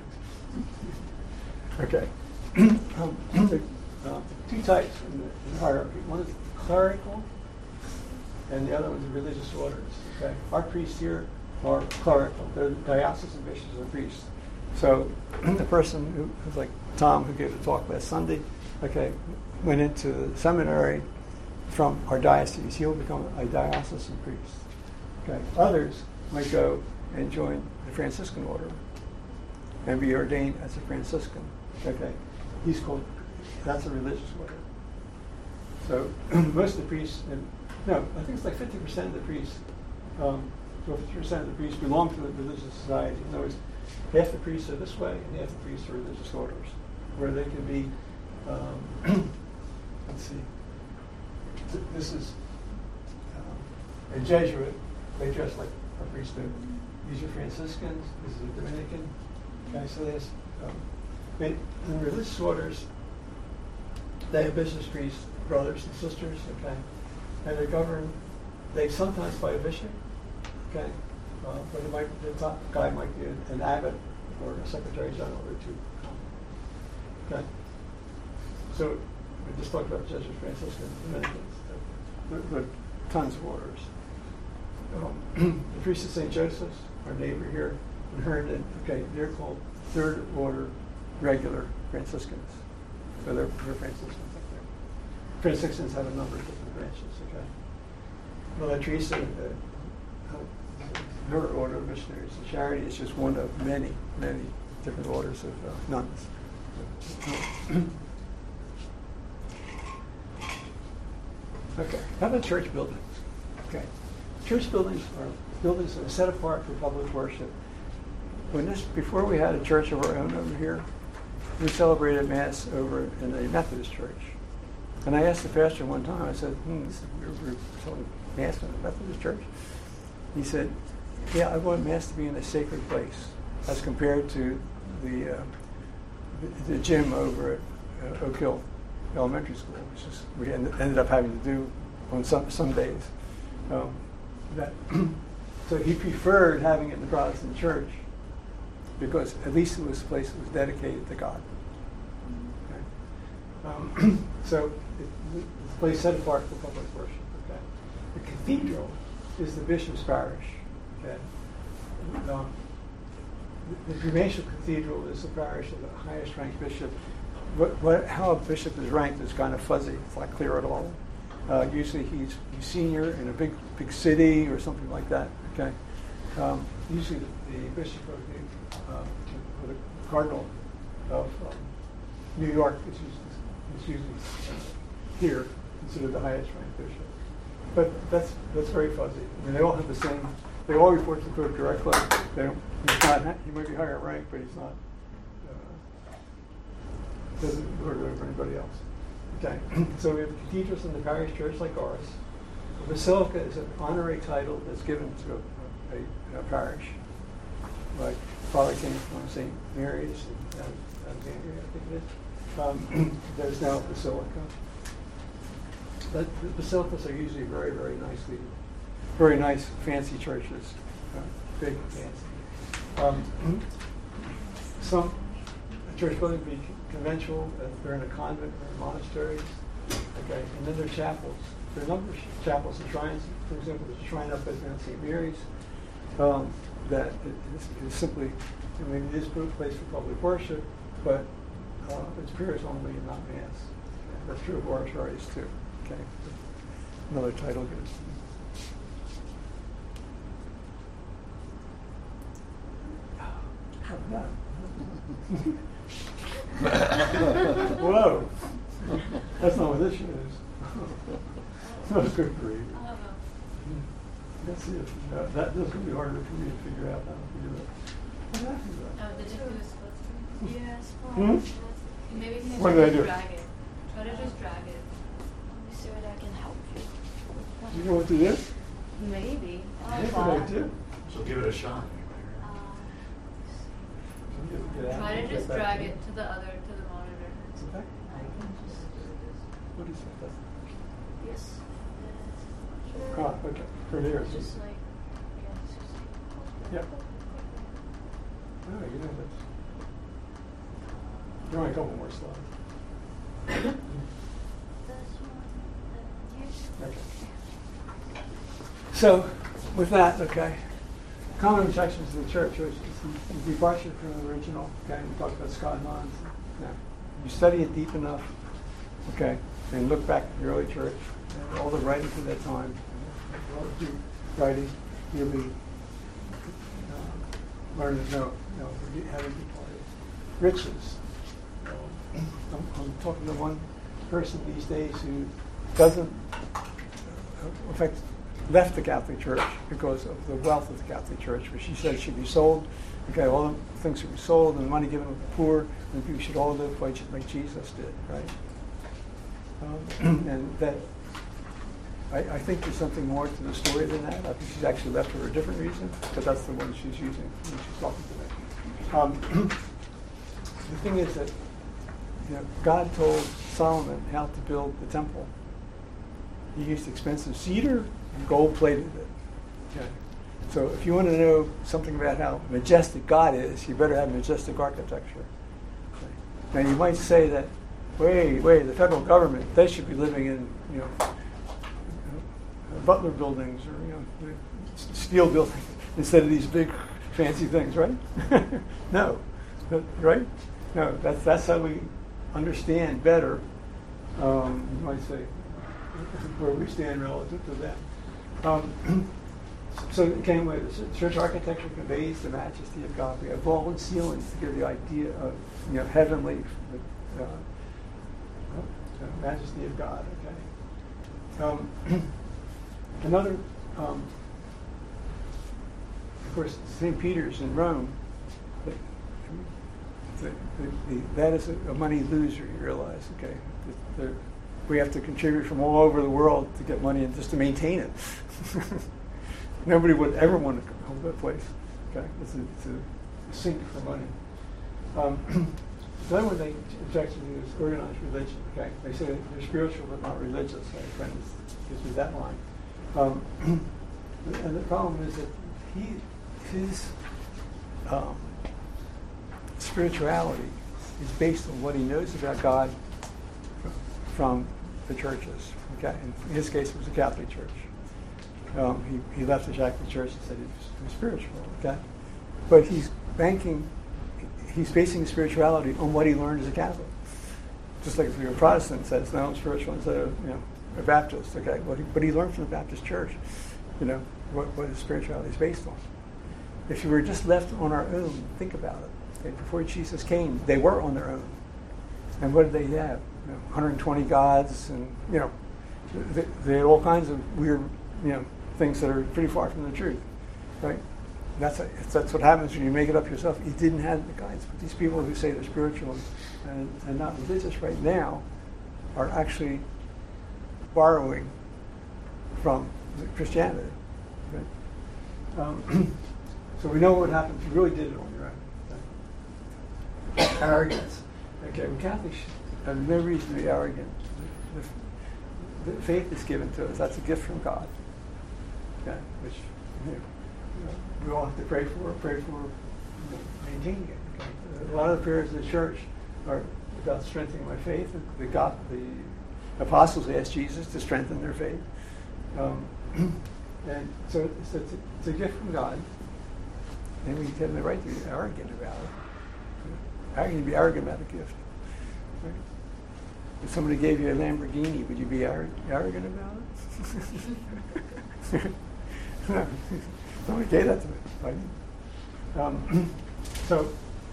things. Okay. 2 types in the hierarchy. One is clerical, and the other one is religious orders. Okay. Our priests here are clerical. They're diocesan bishops and priests. So the person who's like Tom, who gave the talk last Sunday, okay, went into the seminary from our diocese. He'll become a diocesan priest. Okay. Others might go and join the Franciscan order and be ordained as a Franciscan. Okay. That's a religious order. So most of the priests, I think it's like 50% of the priests, 50% of the priests belong to the religious society. In other words, half the priests are this way and half the priests are religious orders, where they can be, let's see, this is a Jesuit. They dress like a priest do. These are Franciscans. This is a Dominican. Okay, so there's in religious orders, they have business priests, brothers and sisters. Okay, and they're governed. They sometimes by a bishop. Okay, but the top guy might be an abbot or a secretary general or 2. Okay, so We just talked about Jesuits, Franciscans, Dominicans. There are tons of orders. The Priest of St. Joseph's, our neighbor here in Herndon, okay, they're called third order regular Franciscans. So they're Franciscans up there. Franciscans have a number of different branches, okay. Mother Teresa, her order of missionaries and charity is just one of many, many different orders of nuns. Okay, how about church buildings? Okay, church buildings are buildings that are set apart for public worship. Before we had a church of our own over here, we celebrated Mass over in a Methodist church. And I asked the pastor one time, I said, we're celebrating Mass in a Methodist church? He said, yeah, I want Mass to be in a sacred place as compared to the gym over at Oak Hill Elementary School, which is we ended up having to do on some days. So he preferred having it in the Protestant church because at least it was a place that was dedicated to God. Okay? So it's a place set apart for public worship. Okay? The cathedral is the bishop's parish. Okay? The Prudential Cathedral is the parish of the highest ranked bishop. How a bishop is ranked is kind of fuzzy. It's not clear at all. Usually he's senior in a big city or something like that. Okay. Usually the bishop of the cardinal of New York is usually here considered the highest ranked bishop. But that's very fuzzy. I mean, they all have the same. They all report to the Pope directly. They don't. He might be higher ranked, but he's not. Doesn't lord over anybody else. Okay, so we have cathedrals in the parish church like ours. A basilica is an honorary title that's given to a parish. Like Father came from St. Mary's in Alexandria, I think it is. There's now a basilica. But the basilicas are usually very nice, fancy churches, big and fancy. Some church buildings be conventional, they're in a convent or in monasteries. Okay, and then there are chapels. There are a number of chapels and shrines. For example, there's a shrine up at Mount St. Mary's that is simply, I mean, it is a place for public worship, but it's prayers only and not mass. Okay? That's true of oratories too. Okay, another title gives. Whoa, that's not what this shit is. No, good grief. That's it. That's going to be harder for me to figure out how to figure that. What happened to that? Did you do a split screen? Yes. Maybe you can What did I do? drag it. Try to just drag it. Let me see what I can help you. You know what to do? Maybe. Yeah, what I do? So give it a shot. Try to just drag it to the monitor. Okay. I can just What is that? yes. Ah, okay. From here. Just like Yeah. Oh, you know that's. You're only a couple more slides. Okay. So, with that, okay, common objections to the church is the departure from the original. Okay, we talked about Scott Hahn. Now, you study it deep enough, okay, and look back at the early church and all the writing from that time, all the writing, you'll be learn to know how to be part of riches. I'm talking to one person these days who doesn't, in fact, left the Catholic Church because of the wealth of the Catholic Church, which she said should be sold. Okay, all the things should be sold and the money given to the poor, and people should all live like Jesus did, right? And that, I think there's something more to the story than that. I think she's actually left for a different reason, but that's the one she's using when she's talking to me. The thing is that God told Solomon how to build the temple. He used expensive cedar and gold-plated it. Okay. So if you want to know something about how majestic God is, you better have majestic architecture. Okay. Now you might say that the federal government, they should be living in, Butler buildings or, steel buildings instead of these big fancy things, right? No, right? No, that's how we understand better, you might say, where we stand relative to them. So anyway, the church architecture conveys the majesty of God. We have vault and ceilings to give the idea of heavenly majesty of God. Okay. Another, of course, St. Peter's in Rome. That is a money loser. You realize, okay? We have to contribute from all over the world to get money and just to maintain it. Nobody would ever want to hold that place. Okay, it's a sink for money. The other one they object to is organized religion. Okay, they say they're spiritual but not religious. My friend gives me that line. And the problem is that his spirituality is based on what he knows about God from the churches. Okay, in his case, it was a Catholic church. He left the Catholic Church and said he was spiritual. Okay, but he's basing his spirituality on what he learned as a Catholic. Just like if you're a Protestant, says no, I'm spiritual instead of a Baptist. Okay, but he learned from the Baptist Church, what his spirituality is based on. If you were just left on our own, think about it. Okay, before Jesus came, they were on their own, and what did they have? 120 gods, and they had all kinds of weird, things that are pretty far from the truth, right? That's what happens when you make it up yourself. You didn't have the guides, but these people who say they're spiritual and not religious right now are actually borrowing from Christianity. Right? So we know what happens if you really did it on your own. Okay? Arrogance. Okay, well, Catholics have no reason to be arrogant. The faith is given to us. That's a gift from God. Okay, which we all have to pray for maintaining it. Okay? A lot of the prayers of the church are about strengthening my faith. The apostles asked Jesus to strengthen their faith. And so it's a gift from God. And we have the right to be arrogant about it. How can you be arrogant about a gift? Right? If somebody gave you a Lamborghini, would you be arrogant about it? No. Somebody gave that to me. Right? So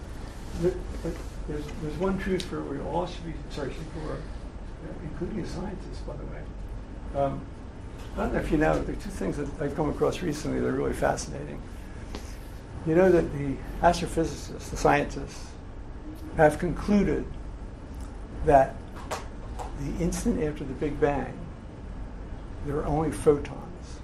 there's one truth for we all should be searching for, including scientists, by the way. I don't know if you know, there are two things that I've come across recently that are really fascinating. You know that the astrophysicists, the scientists, have concluded that the instant after the Big Bang, there are only photons.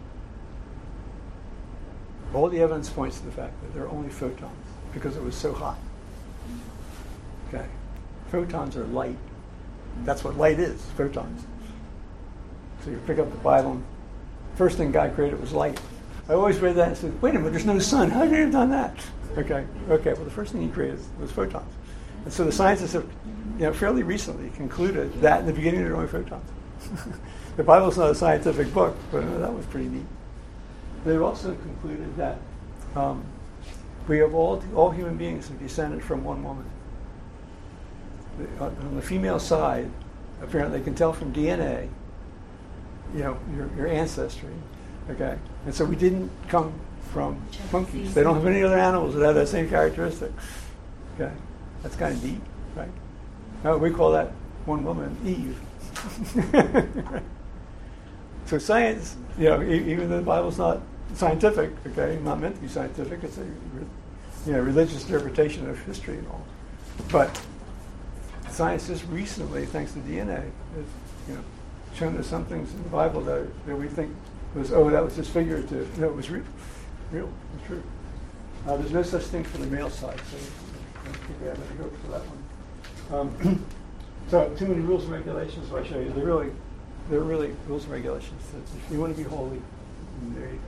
All the evidence points to the fact that there are only photons because it was so hot. Okay, photons are light. That's what light is, photons. So you pick up the Bible, and first thing God created was light. I always read that and said, wait a minute, there's no sun. How could he have done that? Okay, well, the first thing he created was photons. And so the scientists have, fairly recently concluded that in the beginning there were only photons. The Bible's not a scientific book, but that was pretty neat. They've also concluded that we have all human beings are descended from one woman. On the female side, apparently they can tell from DNA, your ancestry, okay? And so we didn't come from monkeys. They don't have any other animals that have that same characteristic, okay? That's kind of neat, right? No, we call that one woman Eve. So science, even though the Bible's not scientific, okay, not meant to be scientific, it's a religious interpretation of history and all. But science just recently, thanks to DNA, has shown us some things in the Bible that we think was, that was just figurative. No, it was real. It was true. There's no such thing for the male side, so I don't think we have any hope for that one. So too many rules and regulations, so I show you. They're really rules and regulations. If you want to be holy, there you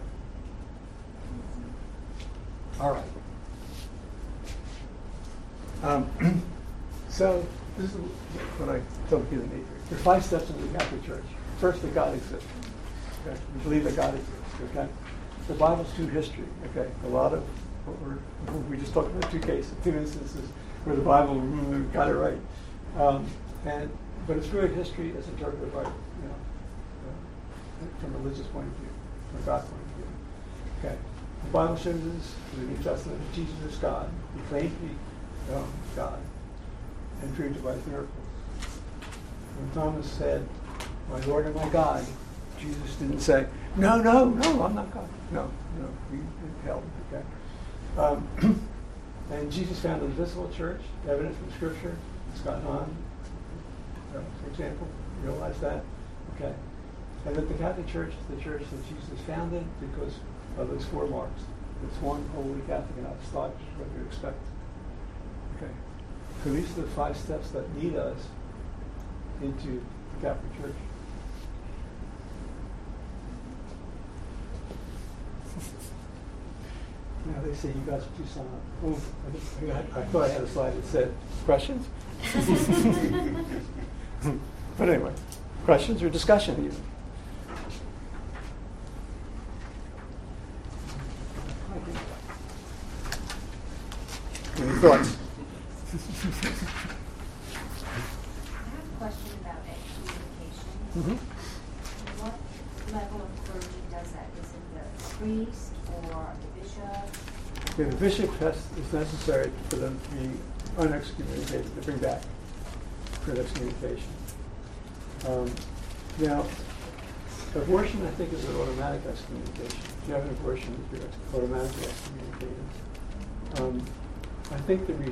go. All right. So this is what I told you in the There are 5 steps in the Catholic Church. First, that God exists. Okay? We believe that God exists. Okay? The Bible's true history. Okay? A lot of we just talked about 2 instances where the Bible got it right. But it's really history as interpreted by, from a religious point of view, from a God point of view. Okay. The Bible shows us in the New Testament that Jesus is God. He claimed to be God and proved it by his miracles. When Thomas said, "My Lord and my God," Jesus didn't say, "No, I'm not God." No, he held it. Okay. And Jesus founded the visible church, evidence from Scripture. It's gotten on. For example, you realize that? Okay. And that the Catholic Church is the church that Jesus founded because of those 4 marks. It's one, holy, Catholic, and apostolic, which is what you expect. Okay. So these are the 5 steps that lead us into the Catholic Church. Now they say you guys are too silent. Oh, I thought I had a slide that said questions. But anyway, questions or discussion even. Any thoughts? I have a question about excommunication. Mm-hmm. What level of clergy does that? Is it the priest or the bishop? Okay, the bishop is necessary for them to be unexcommunicated, to bring back for excommunication. Now, abortion, I think, is an automatic excommunication. If you have an abortion, you're automatically excommunicated. I think the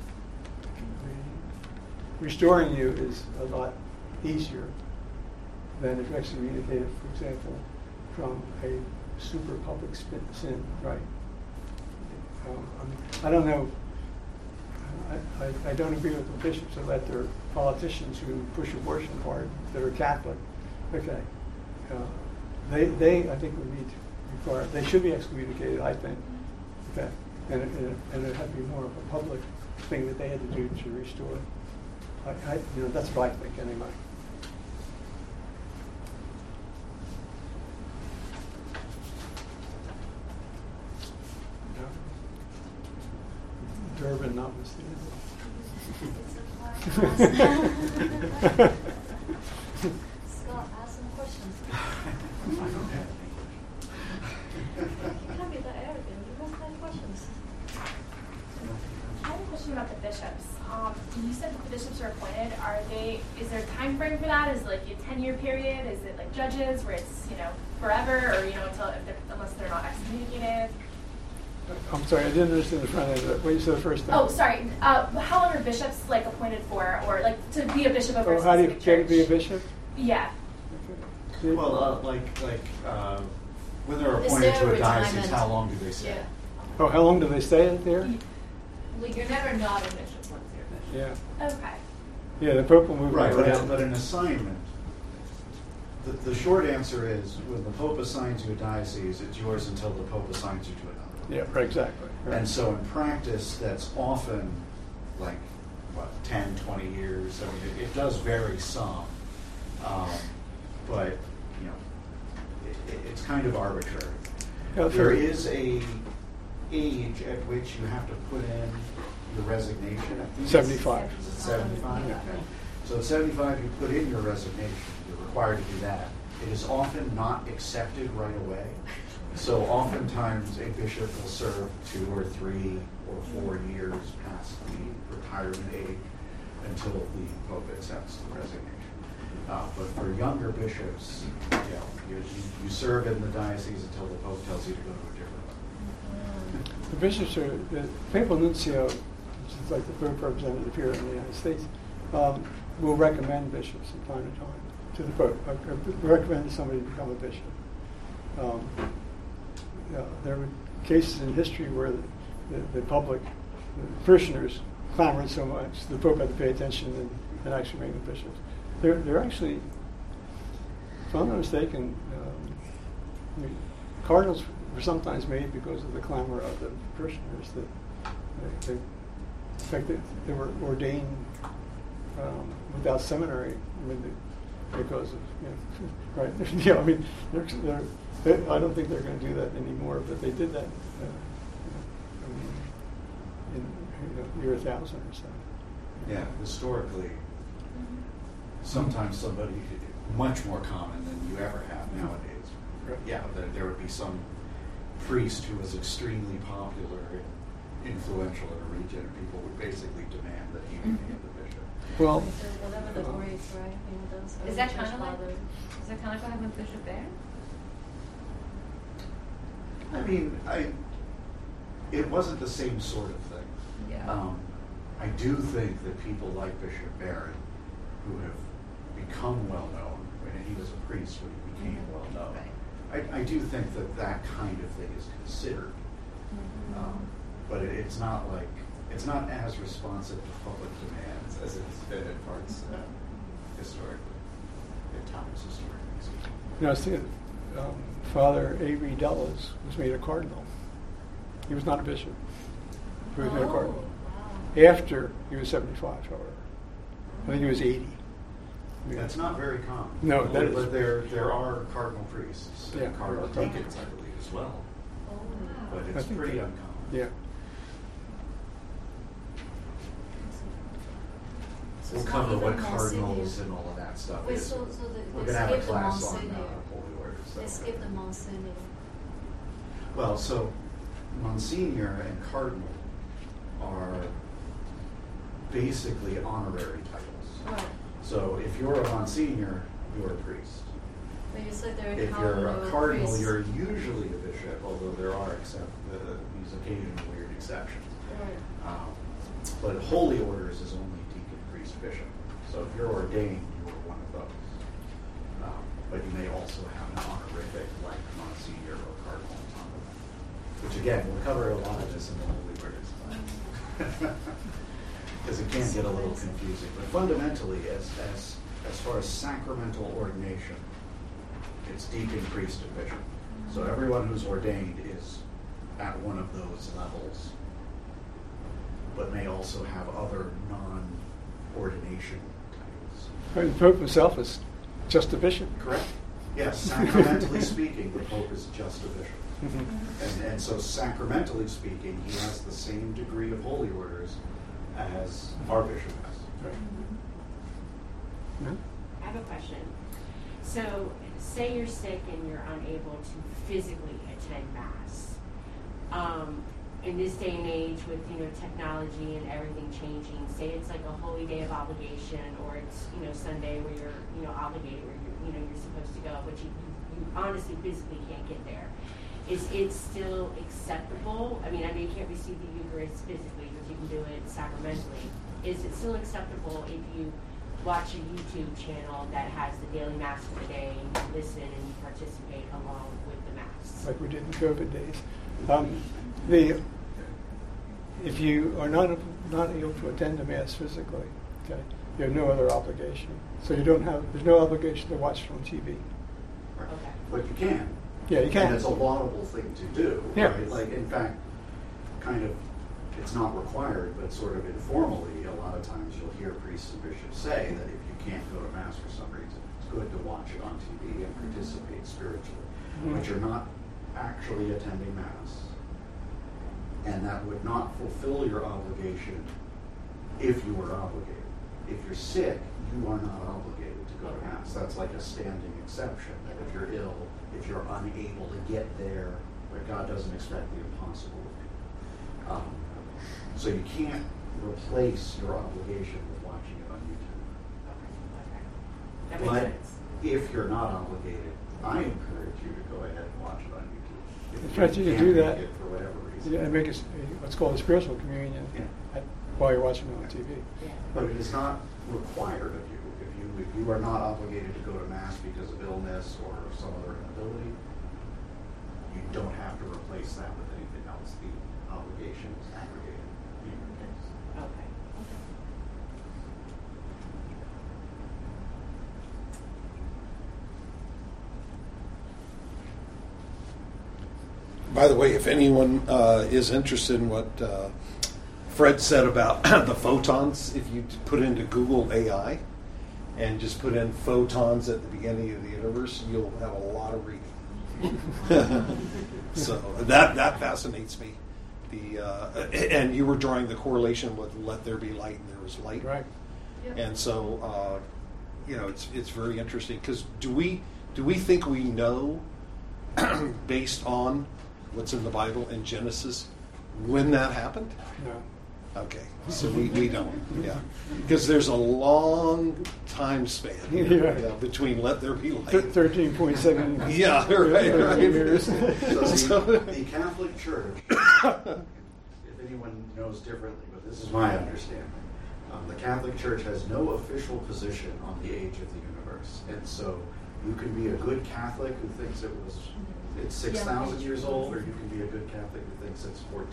restoring you is a lot easier than if excommunicated, for example, from a super public sin, right? I don't know. I don't agree with the bishops that let their politicians who push abortion hard, that are Catholic, okay, they I think would need to require, they should be excommunicated, I think, okay, and it had to be more of a public thing that they had to do to restore. That's what I think anyway. Durban notwithstanding. Scott, ask some questions. You can't be that arrogant. You must have questions. I have a question about the bishops. You said that the bishops are appointed. Is there a time frame for that? Is it like a 10-year period? Is it like judges where it's, forever, or, unless they're not excommunicated? I'm sorry, I didn't understand the front end of it. What you said the first thing. Oh, sorry. How long are bishops appointed for, or to be a bishop of a how do you specific get to church? be a bishop? Yeah. Okay. Well, when they're Is appointed there to a a diocese, retirement? how long do they stay? Yeah. Oh, how long do they stay there? Well, you're never not a bishop once you're a bishop. Yeah. Okay. Yeah, the Pope will move Right, around. but an assignment, the short answer is when the Pope assigns you a diocese, it's yours until the Pope assigns you to another. Yeah, right, exactly. Right. And so in practice, that's often 10, 20 years. I mean, it does vary some, but it's kind of arbitrary. Yeah, There is a age at which you have to put in your resignation. I think it's 75. Is it 75? Yeah. Okay. So at 75, you put in your resignation. You're required to do that. It is often not accepted right away. So oftentimes a bishop will serve 2 or 3 or 4 years past the retirement age until the Pope accepts the resignation. But for younger bishops, you serve in the diocese until the Pope tells you to go to a different one. The bishops are, the papal nuncio, which is like the Pope representative here in the United States, will recommend bishops from time to time to the Pope. Recommend somebody to become a bishop. There were cases in history where the public, the parishioners, clamored so much, the Pope had to pay attention and actually make them bishops. They're actually, if I'm not mistaken, cardinals were sometimes made because of the clamor of the parishioners. In fact, they were ordained without seminary. I mean, because of right. Yeah, I mean, I don't think they're going to do that anymore. But they did that. I mean, in year 1000 or so. Yeah, historically, sometimes somebody much more common than you ever have nowadays. Right. Yeah, there would be some priest who was extremely popular and influential in a region, and people would basically demand that he became the bishop. Well, So whatever the grace, right? You know, those Is that early kind church of like? fathers. Is that kind of what happened with Bishop Barron? I mean, it wasn't the same sort of thing. Yeah. I do think that people like Bishop Barron, who have become well known, and he was a priest when he became well known. Right. I do think that that kind of thing is considered, but it's not as responsive to public demands as it's been in parts historically, at times historically. I was thinking, Father Avery Dulles was made a cardinal. He was not a bishop. He was made a cardinal. Wow. After he was 75, however. I think he was 80. That's not very common. No, that but is- there are cardinal priests and Yeah. cardinal deacons, I believe, as well. Oh, wow. But I it's think pretty that- uncommon. Yeah. So We'll it's cover not what even cardinals Monsignor. and all of that stuff Wait, is. so We're they going to have a skip the class on Monsignor. holy orders. They skip the Monsignor. Well, so Monsignor and Cardinal are basically honorary titles. Right. So if you're a Monsignor, you're a priest. But you said they're If you're a Cardinal, priest. you're usually a bishop, although there are these occasional weird exceptions. Right. But holy orders is only deacon, priest, bishop. So if you're ordained, you are one of those. But you may also have an honorific like Monsignor or Cardinal on top of that. Which again, we'll cover a lot of this in the holy orders. Because it can get a little confusing. But fundamentally, as far as sacramental ordination, it's deacon, priest, and bishop. So everyone who's ordained is at one of those levels, but may also have other non-ordination titles. And the Pope himself is just a bishop. Correct? Yes, sacramentally speaking, the Pope is just a bishop. Mhm. And so sacramentally speaking, he has the same degree of holy orders as our bishop has. Right. Yeah. I have a question. So, say you're sick and you're unable to physically attend Mass. In this day and age with, technology and everything changing, say it's like a holy day of obligation, or it's, Sunday where you're, obligated, where you're supposed to go, but you honestly physically can't get there. Is it still acceptable? I know you can't receive the Eucharist physically, but you can do it sacramentally. Is it still acceptable if you watch a YouTube channel that has the daily Mass for the day, and you listen and you participate along with the Mass? Like we did in COVID days. If you are not able to attend the Mass physically, okay, you have no other obligation. So there's no obligation to watch it on TV. Right? Okay. But you can. Yeah, you can. And it's a laudable thing to do. Yeah. Right? Like, in fact, it's not required, but sort of informally, a lot of times you'll hear priests and bishops say that if you can't go to Mass for some reason, it's good to watch it on TV and participate spiritually. Mhm. But you're not actually attending Mass. And that would not fulfill your obligation if you were obligated. If you're sick, you are not obligated to go to Mass. That's like a standing exception, that if you're ill, if you're unable to get there, but God doesn't expect the impossible of people. So you can't replace your obligation with watching it on YouTube. Okay. That makes But sense. if you're not obligated, I encourage you to go ahead and watch it on YouTube. In fact, you can can't do make that. it for whatever reason. Yeah, and make what's called a spiritual communion while you're watching it on TV. Yeah. But it is not required of you. If you are not obligated to go to Mass because of illness or some other inability, you don't have to replace that with anything else. The obligation is aggregated in your case. Okay. By the way, if anyone is interested in what Fred said about the photons. If you put into Google AI and just put in photons at the beginning of the universe, you'll have a lot of reading. So that fascinates me. And you were drawing the correlation with "let there be light" and there was light. Right. And so, it's very interesting because do we think we know based on what's in the Bible in Genesis when that happened? No. Okay, so we don't, yeah, because there's a long time span Yeah. between "let there be light." 13.7. Yeah, right. years. So the Catholic Church, if anyone knows differently, but this is my understanding, the Catholic Church has no official position on the age of the universe, and so you can be a good Catholic who thinks it's 6,000 years old, or you can be a good Catholic who thinks it's 14.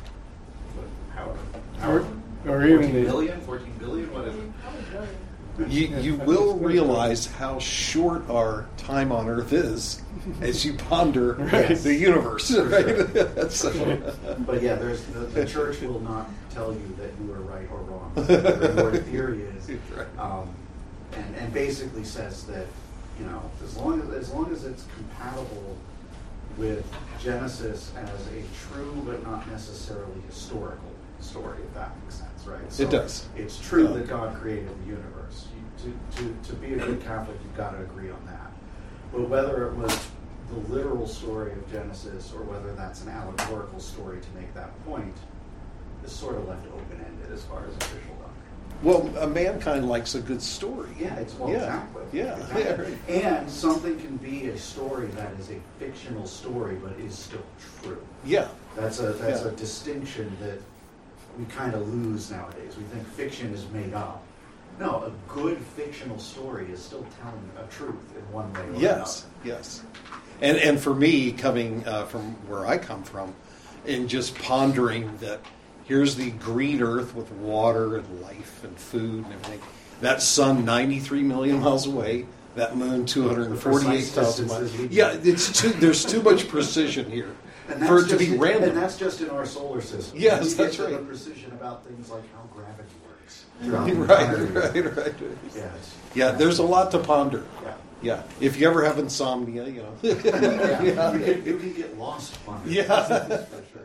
However, Or even 14 billion, what is it? You will realize how short our time on Earth is as you ponder the universe. Right? So, But yeah, the church will not tell you that you are right or wrong. Whatever your theory is, and basically says that as long as it's compatible with Genesis as a true but not necessarily historical story, if that makes sense, right? So it does. It's true that God created the universe. To be a good Catholic, you've got to agree on that. But whether it was the literal story of Genesis or whether that's an allegorical story to make that point is sort of left open-ended as far as official doctrine. Well, mankind likes a good story. Yeah, exactly. Yeah. Exactly. And something can be a story that is a fictional story but is still true. Yeah. That's a distinction that we kind of lose nowadays. We think fiction is made up. No, a good fictional story is still telling a truth in one way or another. Yes. And for me, coming from where I come from, and just pondering that here's the green earth with water and life and food and everything. That sun 93 million miles away, that moon 248,000 miles. Yeah, there's too much precision here for it to be random. And that's just in our solar system. Yes, that's right. right. The precision about things like how gravity works. Right. Yeah, there's a lot to ponder. Yeah. If you ever have insomnia, You can get lost pondering. Yeah. For sure.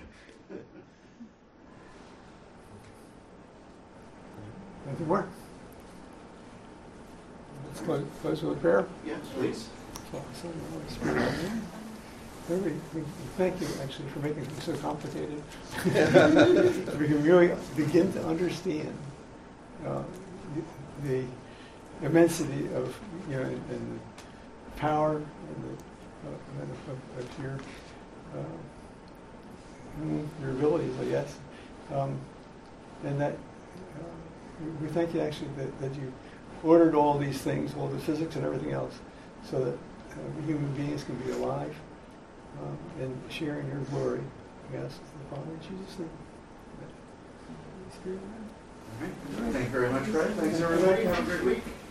Nothing more? Let's close with a prayer. Yes, please. We thank you, actually, for making things so complicated. We can really begin to understand the immensity of, and the power of your abilities, I guess, and that we thank you actually that you ordered all these things, all the physics and everything else, so that human beings can be alive and sharing your glory. We ask the Father in Jesus' name. All right. Thank you very much, Fred. Thanks, everybody. Have a great week.